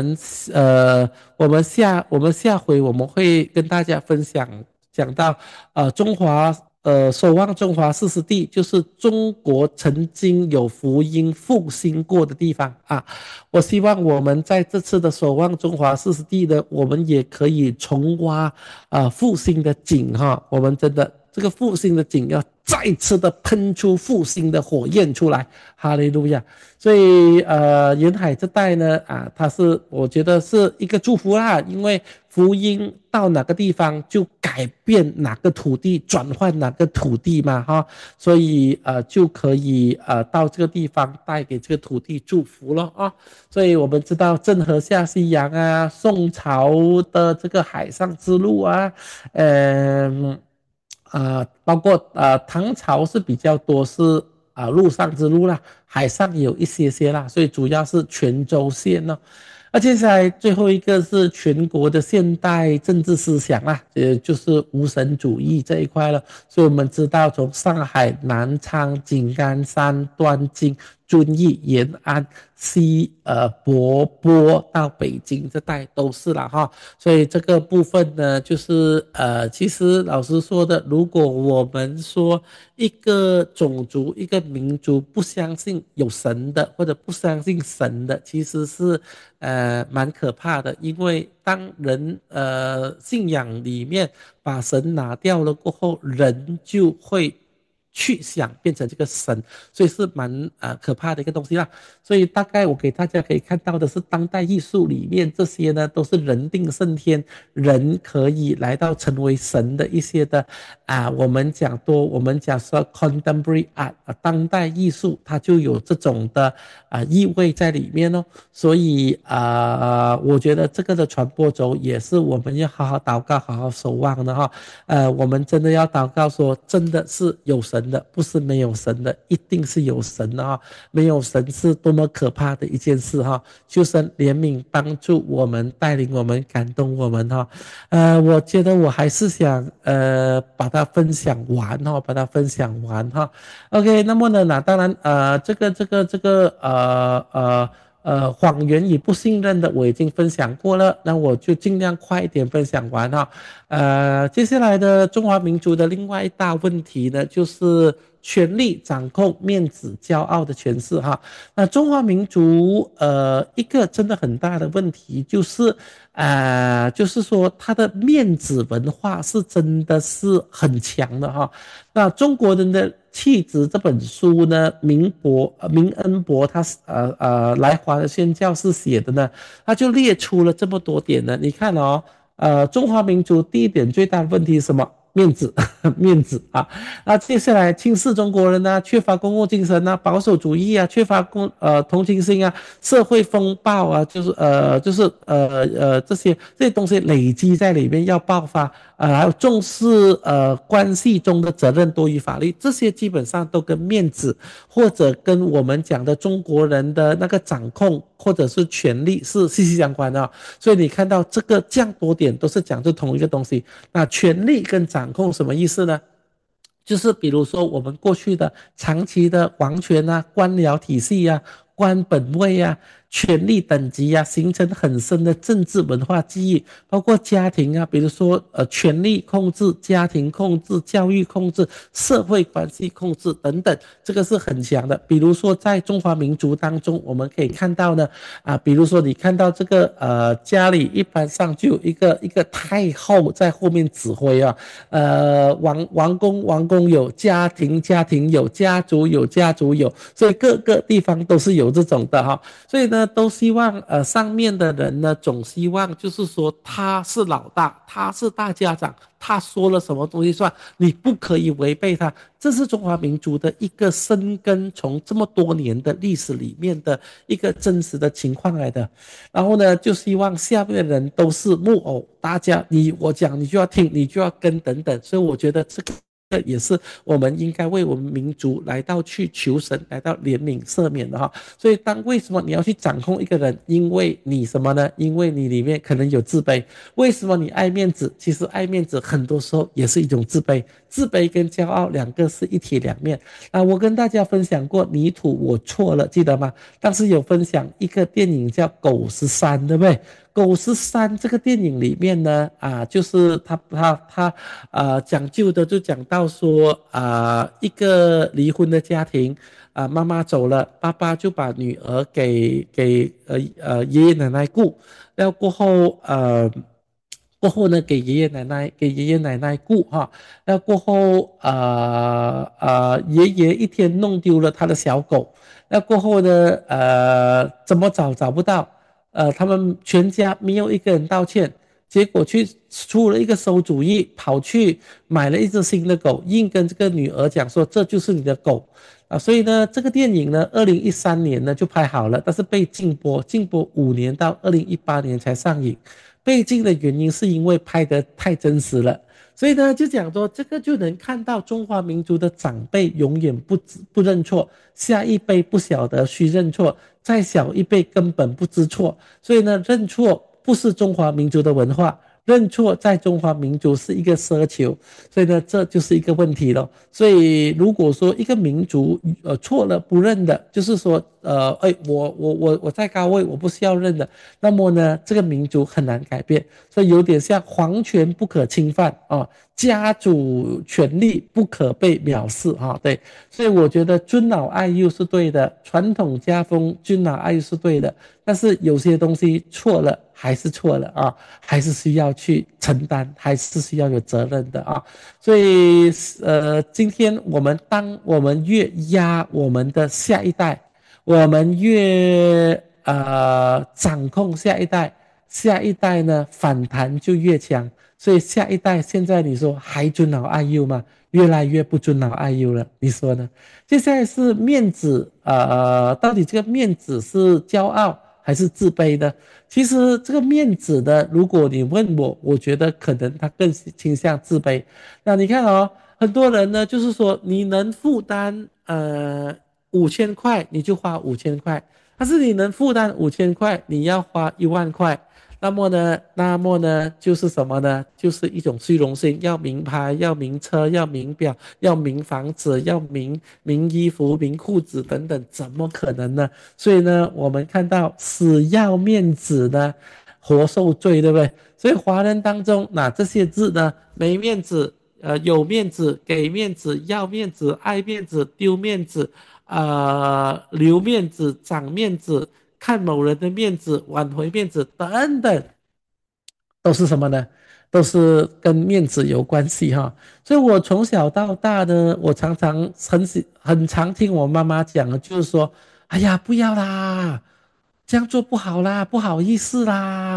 我们下回我们会跟大家分享讲到中华。守望中华四十地就是中国曾经有福音复兴过的地方我希望我们在这次的守望中华四十地呢，我们也可以重挖复兴的井我们真的这个复兴的井要再次的喷出复兴的火焰出来，哈利路亚！所以沿海这带呢它是我觉得是一个祝福啦，因为福音到哪个地方就改变哪个土地，转换哪个土地嘛所以就可以到这个地方带给这个土地祝福了所以我们知道郑和下西洋宋朝的这个海上之路包括唐朝是比较多是陆上之路啦，海上也有一些些啦，所以主要是泉州线呢。接下来最后一个是全国的现代政治思想啦，就是无神主义这一块了。所以我们知道，从上海、南昌、井冈山、端金、遵义、延安、博波到北京这带都是了所以这个部分呢，就是其实老实说的，如果我们说一个种族、一个民族不相信有神的，或者不相信神的，其实是蛮可怕的，因为当人信仰里面把神拿掉了过后，人就会去想变成这个神，所以是蛮可怕的一个东西啦。所以大概我给大家可以看到的是，当代艺术里面这些呢，都是人定胜天，人可以来到成为神的一些的我们讲说 contemporary art 当代艺术，它就有这种的意味在里面所以我觉得这个的传播轴也是我们要好好祷告、好好守望的我们真的要祷告说，真的是有神的，不是没有神的，一定是有神的没有神是多么可怕的一件事求神怜悯帮助我们，带领我们，感动我们我觉得我还是想把它分享完把它分享完OK， 那么呢当然这个谎言与不信任的我已经分享过了，那我就尽量快一点分享完接下来的中华民族的另外一大问题呢，就是权力掌控、面子、骄傲的诠释那中华民族一个真的很大的问题就是说他的面子文化是真的是很强的那中国人的气质这本书呢，明恩博他来华的宣教士写的呢，他就列出了这么多点呢。你看中华民族第一点最大的问题是什么？ 面子，面子啊。那接下来轻视中国人啊，缺乏公共精神啊，保守主义啊，缺乏同情心啊，社会风暴啊，这些东西累积在里面要爆发。还有重视关系中的责任多于法律，这些基本上都跟面子或者跟我们讲的中国人的那个掌控或者是权力是息息相关的哦。所以你看到这样多点都是讲这同一个东西。那权力跟掌控什么意思呢？就是比如说我们过去的长期的王权啊、官僚体系啊、官本位啊、权力等级啊，形成很深的政治文化记忆，包括家庭啊，比如说权力控制、家庭控制、教育控制、社会关系控制等等，这个是很强的。比如说在中华民族当中，我们可以看到呢，比如说你看到这个家里一般上就有一个太后在后面指挥啊，王公有，家庭有，家族有，所以各个地方都是有这种的哈。所以呢，都希望上面的人呢，总希望就是说他是老大，他是大家长，他说了什么东西算，你不可以违背他。这是中华民族的一个深根，从这么多年的历史里面的一个真实的情况来的。然后呢，就希望下面的人都是木偶，大家我讲你就要听，你就要跟等等。所以我觉得这个也是我们应该为我们民族来到去求神，来到怜悯赦免的哈。所以为什么你要去掌控一个人？因为你什么呢？因为你里面可能有自卑。为什么你爱面子？其实爱面子很多时候也是一种自卑，自卑跟骄傲两个是一体两面。我跟大家分享过泥土我错了，记得吗？当时有分享一个电影叫《狗十三》，对不对？《狗十三》这个电影里面呢，就是他讲究的就讲到说一个离婚的家庭妈妈走了，爸爸就把女儿给爷爷奶奶顾，然后过后呢给爷爷奶奶顾哈，那过后爷爷一天弄丢了他的小狗，那过后呢怎么找不到，他们全家没有一个人道歉，结果出了一个馊主意，跑去买了一只新的狗，硬跟这个女儿讲说这就是你的狗所以呢这个电影呢2013年呢就拍好了，但是被禁播5年到2018年才上映。被禁的原因是因为拍得太真实了，所以呢，就讲说这个就能看到中华民族的长辈永远不认错，下一辈不晓得去认错，再小一辈根本不知错，所以呢，认错不是中华民族的文化。认错在中华民族是一个奢求，所以呢，这就是一个问题了。所以如果说一个民族错了不认的，就是说我在高位我不是要认的，那么呢这个民族很难改变，所以有点像皇权不可侵犯家族权力不可被藐视对，所以我觉得尊老爱幼是对的，传统家风尊老爱幼是对的，但是有些东西错了还是错了还是需要去承担，还是需要有责任的所以今天当我们越压我们的下一代，我们越掌控下一代，下一代呢反弹就越强。所以下一代现在你说还尊老爱幼吗？越来越不尊老爱幼了，你说呢？接下来是面子，到底这个面子是骄傲还是自卑呢？其实这个面子呢，如果你问我，我觉得可能他更倾向自卑。那你看很多人呢，就是说你能负担5000块，你就花5000块，但是你能负担5000块，你要花1万块。那么呢，就是什么呢？就是一种虚荣心，要名牌，要名车，要名表，要名房子，要名衣服、名裤子等等，怎么可能呢？所以呢，我们看到死要面子呢，活受罪，对不对？所以华人当中，这些字呢，没面子，有面子，给面子，要面子，爱面子，丢面子，留面子，长面子。看某人的面子，挽回面子等等，都是什么呢？都是跟面子有关系所以我从小到大呢，我常常很常听我妈妈讲的，就是说，哎呀，不要啦，这样做不好啦，不好意思啦，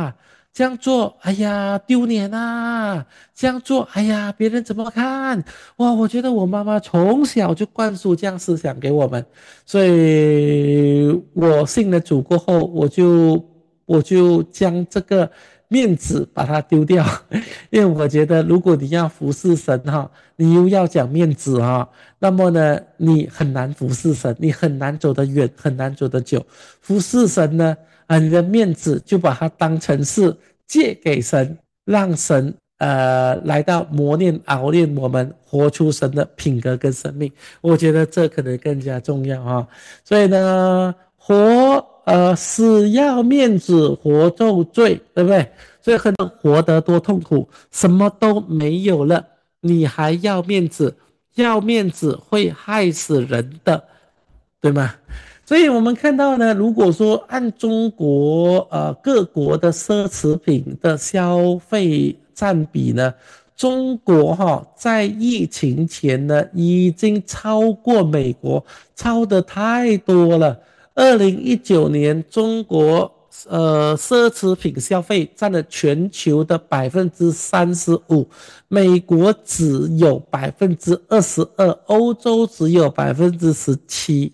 这样做，哎呀，丢脸啊！这样做，哎呀，别人怎么看？哇，我觉得我妈妈从小就灌输这样思想给我们，所以我信了主过后，我就将这个面子把它丢掉，因为我觉得如果你要服侍神哈，你又要讲面子哈，那么呢，你很难服侍神，你很难走得远，很难走得久。服侍神呢，你的面子就把它当成是借给神，让神来到磨练熬练我们，活出神的品格跟生命。我觉得这可能更加重要啊。所以呢，死要面子活受罪，对不对？所以很多人活得多痛苦，什么都没有了，你还要面子，要面子会害死人的，对吗？所以我们看到呢，如果说按中国各国的奢侈品的消费占比呢，中国在疫情前呢已经超过美国，超得太多了。2019年中国奢侈品消费占了全球的35%，美国只有22%，欧洲只有17%。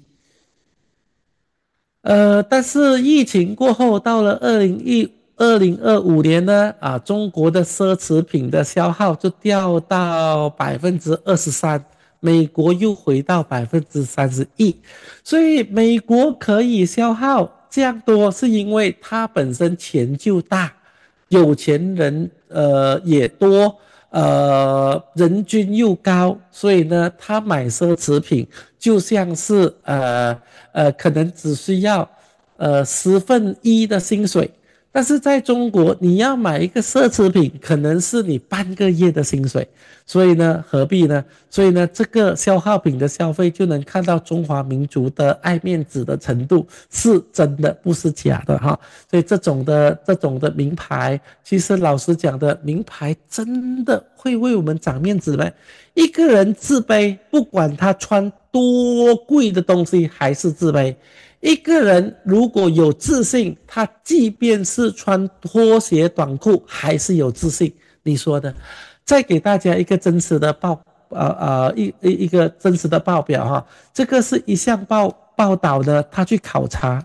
但是疫情过后，到了2025年呢，中国的奢侈品的消耗就掉到23%，美国又回到31%，所以美国可以消耗这样多，是因为它本身钱就大，有钱人也多，人均又高，所以呢，他买奢侈品就像是可能只需要1/10的薪水，但是在中国，你要买一个奢侈品，可能是你半个月的薪水，所以呢，何必呢？所以呢，这个消耗品的消费就能看到中华民族的爱面子的程度是真的，不是假的哈。所以这种的名牌，其实老实讲的，名牌真的会为我们长面子吗？一个人自卑，不管他穿多贵的东西，还是自卑。一个人如果有自信，他即便是穿拖鞋短裤，还是有自信。你说的？再给大家一个真实的一个真实的报表哈，这个是一项报道呢，他去考察，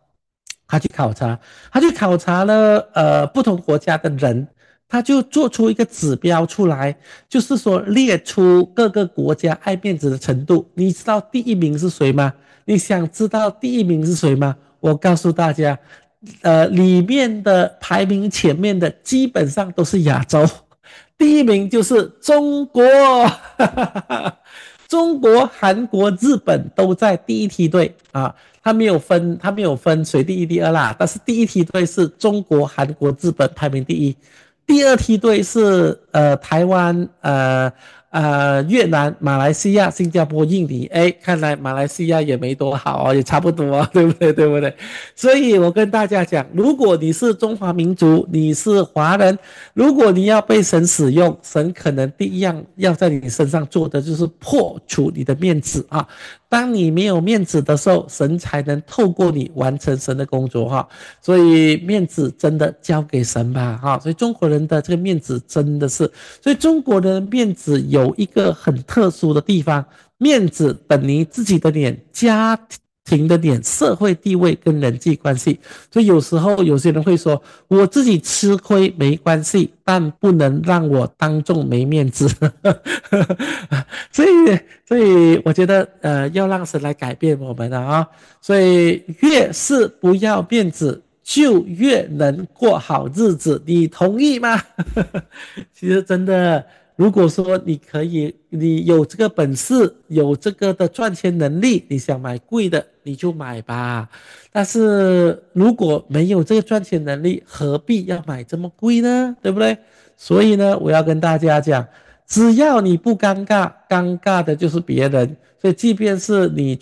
他去考察了不同国家的人，他就做出一个指标出来，就是说列出各个国家爱面子的程度。你知道第一名是谁吗？你想知道第一名是谁吗？我告诉大家，里面的排名前面的基本上都是亚洲，第一名就是中国，中国、韩国、日本都在第一梯队啊。他没有分谁第一、第二啦，但是第一梯队是中国、韩国、日本排名第一，第二梯队是台湾、越南、马来西亚、新加坡、印尼。哎，看来马来西亚也没多好哦，也差不多啊，对不对？对不对？所以我跟大家讲，如果你是中华民族，你是华人，如果你要被神使用，神可能第一样要在你身上做的就是破除你的面子啊。当你没有面子的时候，神才能透过你完成神的工作哈。所以面子真的交给神吧哈。所以中国人的这个面子真的是，所以中国人的面子有一个很特殊的地方，面子等于自己的脸、家庭的脸、社会地位跟人际关系。所以有时候有些人会说，我自己吃亏没关系，但不能让我当众没面子。所以，所以我觉得要让神来改变我们啊。所以越是不要面子，就越能过好日子，你同意吗？其实真的，如果说你可以，你有这个本事，有这个的赚钱能力，你想买贵的你就买吧。但是如果没有这个赚钱能力，何必要买这么贵呢？对不对？所以呢，我要跟大家讲，只要你不尴尬，尴尬的就是别人。所以即便是你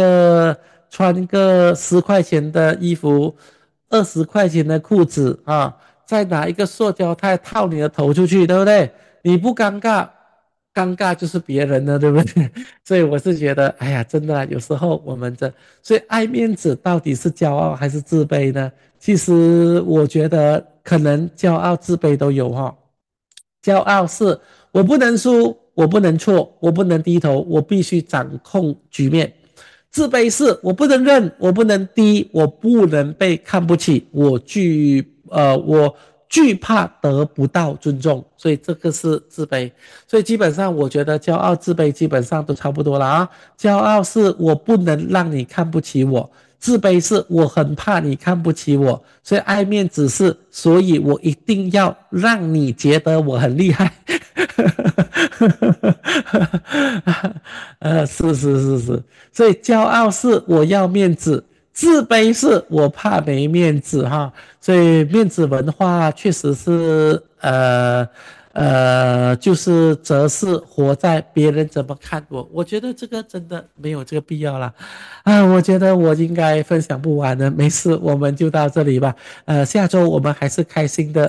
穿个10块钱的衣服，20块钱的裤子啊，再拿一个塑胶袋套你的头出去，对不对？你不尴尬，尴尬就是别人的，对不对？所以我是觉得，哎呀，真的啊有时候我们所以爱面子到底是骄傲还是自卑呢？ 其实我觉得可能骄傲、自卑都有哈。骄傲是我不能输，我不能错，我不能低头，我必须掌控局面。自卑是我不能认，我不能低，我不能被看不起，我惧怕得不到尊重，所以这个是自卑。所以基本上我觉得骄傲、自卑基本上都差不多了啊。骄傲是我不能让你看不起我，自卑是我很怕你看不起我，所以爱面子是，所以我一定要让你觉得我很厉害。是，所以骄傲是我要面子，自卑是我怕没面子哈。所以面子文化确实是就是则是活在别人怎么看我，我觉得这个真的没有这个必要啦。我觉得我应该分享不完的，没事，我们就到这里吧。下周我们还是开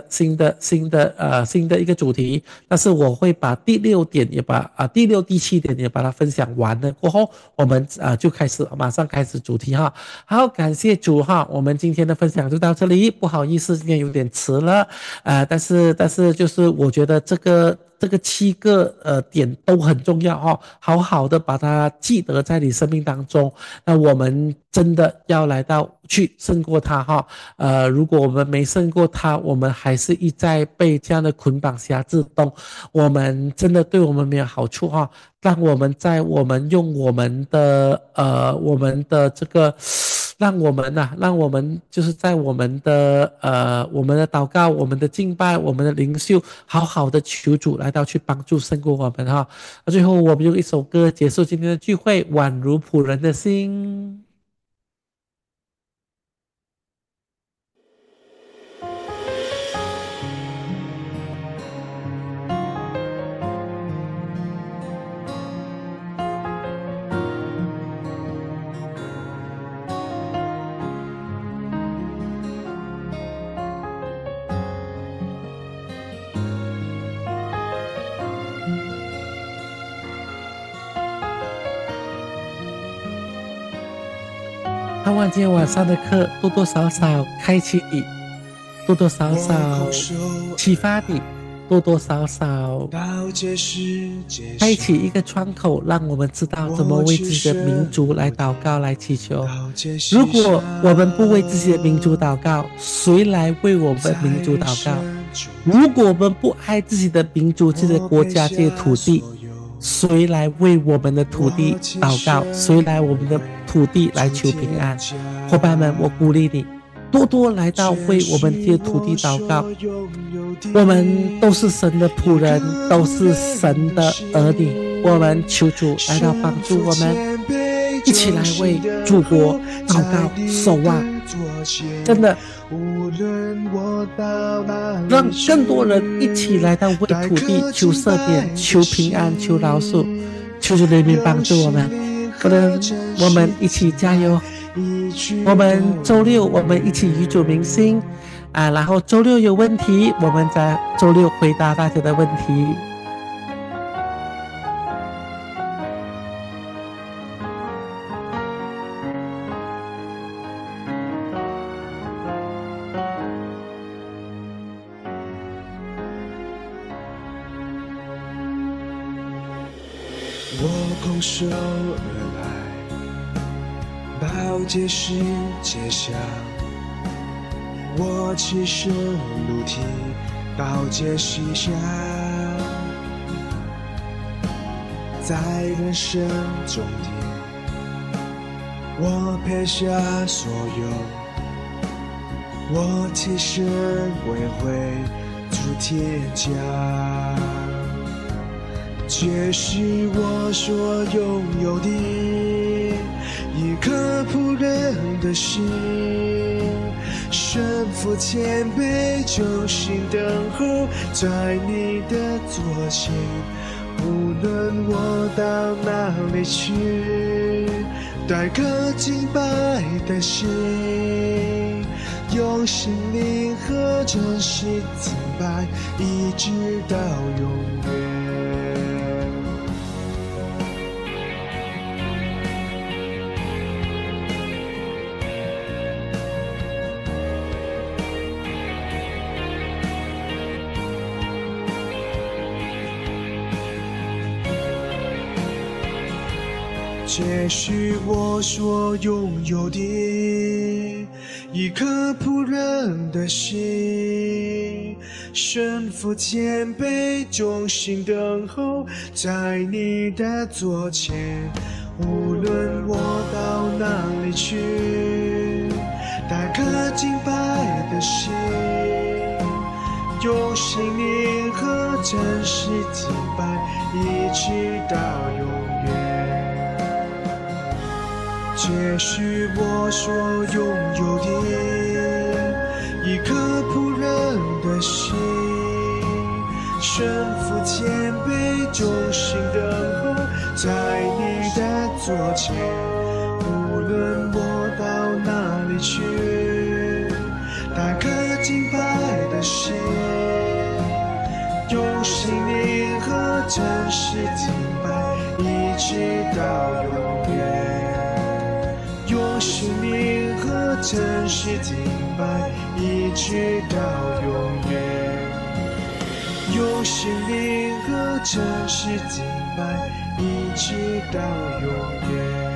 新的一个主题，但是我会把第六点也第六、第七点也把它分享完了过后，我们就马上开始主题哈。好，感谢主哈，我们今天的分享就到这里，不好意思，今天有点迟了，但是就是我觉得这个7个点都很重要哈，好好的把它记得在你生命当中。那我们真的要来到去胜过它哈。如果我们没胜过它，我们还是一再被这样的捆绑辖制中，我们真的对我们没有好处哈。让我们用我们的这个，让我们就是在我们的祷告、我们的敬拜、我们的灵修，好好的求主来到去帮助胜过我们哈。最后我们用一首歌结束今天的聚会，宛如仆人的心。盼望今天晚上的课多多少少开启你，多多少少启发你，多多少少开启一个窗口，让我们知道怎么为自己的民族来祷告、来祈求。如果我们不为自己的民族祷告，谁来为我们民族祷告？如果我们不爱自己的民族、自己的国家、自己的土地，谁来为我们的土地祷告？谁来我们的土地来求平安？伙伴们，我鼓励你多多来到为我们这些土地祷告。我们都是神的仆人，都是神的儿女，我们求主来到帮助我们，一起来为祖国祷告守望。真的让更多人一起来到为土地求赦免、求平安、求饶恕，求主怜悯帮助我们。我们一起加油。我们周六我们一起与主明心然后周六有问题，我们在周六回答大家的问题。 我空手而来，宝剑是结下，我起身如蹄，宝剑西下，在人生终点，我撇下所有，我起身归回主天家。这是我所拥有的，一颗仆人的心，顺服谦卑，忠心等候在你的左前。无论我到哪里去，带颗敬拜的心，用心灵和真心敬拜，一直到永远。 接续我所拥有的一颗仆人的心，顺服谦卑，忠心等候在你的左前。无论我到哪里去，带颗敬拜的心，用心灵和真实敬拜，一直到永远。接续我所拥有的一颗仆人的心，顺服谦卑，忠心等候在你的左前。无论我到哪里去，带颗敬拜的心，用心灵和真实敬拜，一直到永远。用心灵和真实敬拜，一直到永远。用心灵和真实敬拜，一直到永远。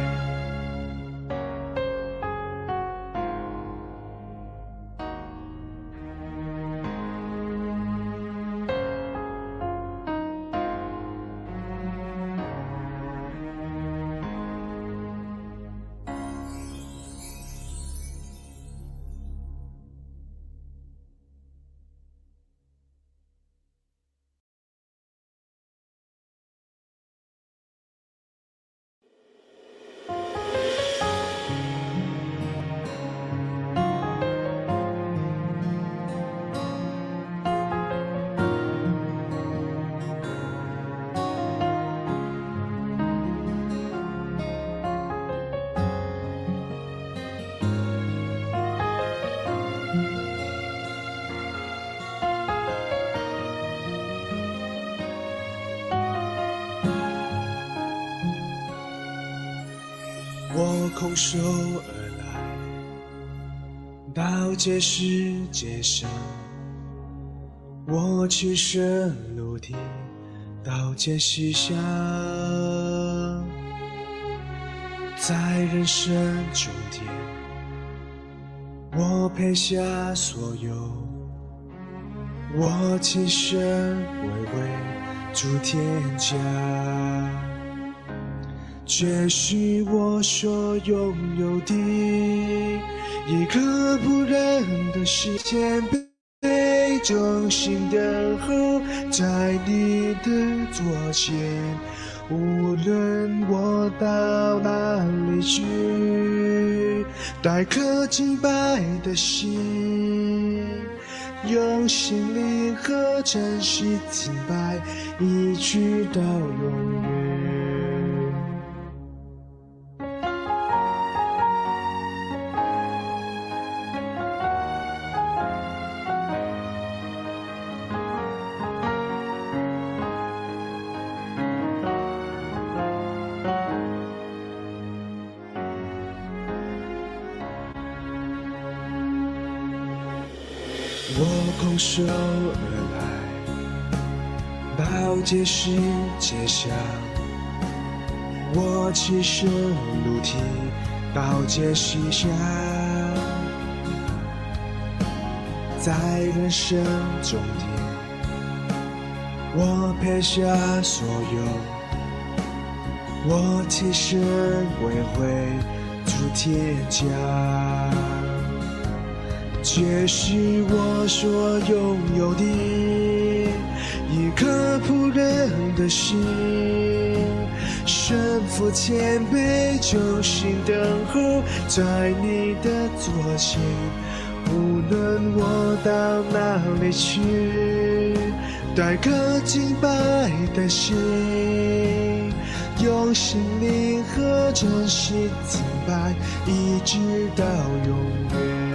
我空手而来，到这世界上，我赤身露体，到这世上，在人生终点，我撇下所有，我起身为主天家。接续我所拥有的一颗仆人的心，谦卑忠心等候在你的左前。无论我到哪里去，带颗敬拜的心，用心灵和真实敬拜，一直到永远。我空手而来，到这世界上，我赤身露体，到这世上，在人生终点，我撇下所有，我起身为回主天家。接续我所拥有的一颗仆人的心，顺服谦卑，忠心等候在你的左前。无论我到哪里去，带颗敬拜的心，用心灵和真实敬拜，一直到永远。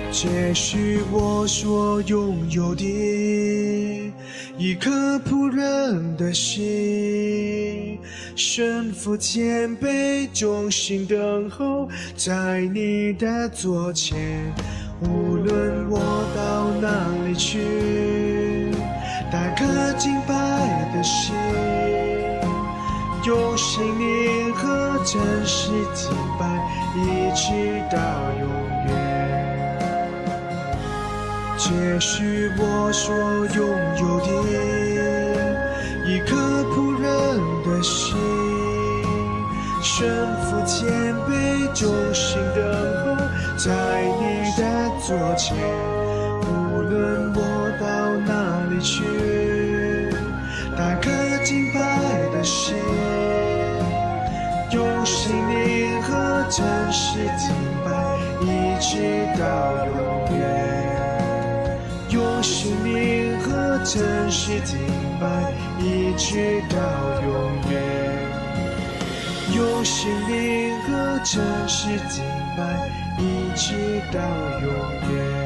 接续我所拥有的一颗仆人的心，顺服谦卑，忠心等候在你的座前。无论我到哪里去，带颗敬拜的心，用心灵和真实敬拜，一直到永远。接续我所拥有的一颗仆人的心，顺服谦卑，忠心等候在你的座前。无论我到哪里去，带颗敬拜的心，用心灵和真实敬拜，一直到永远。用心灵和真实敬拜，一直到永远。用心灵和真实敬拜，一直到永远。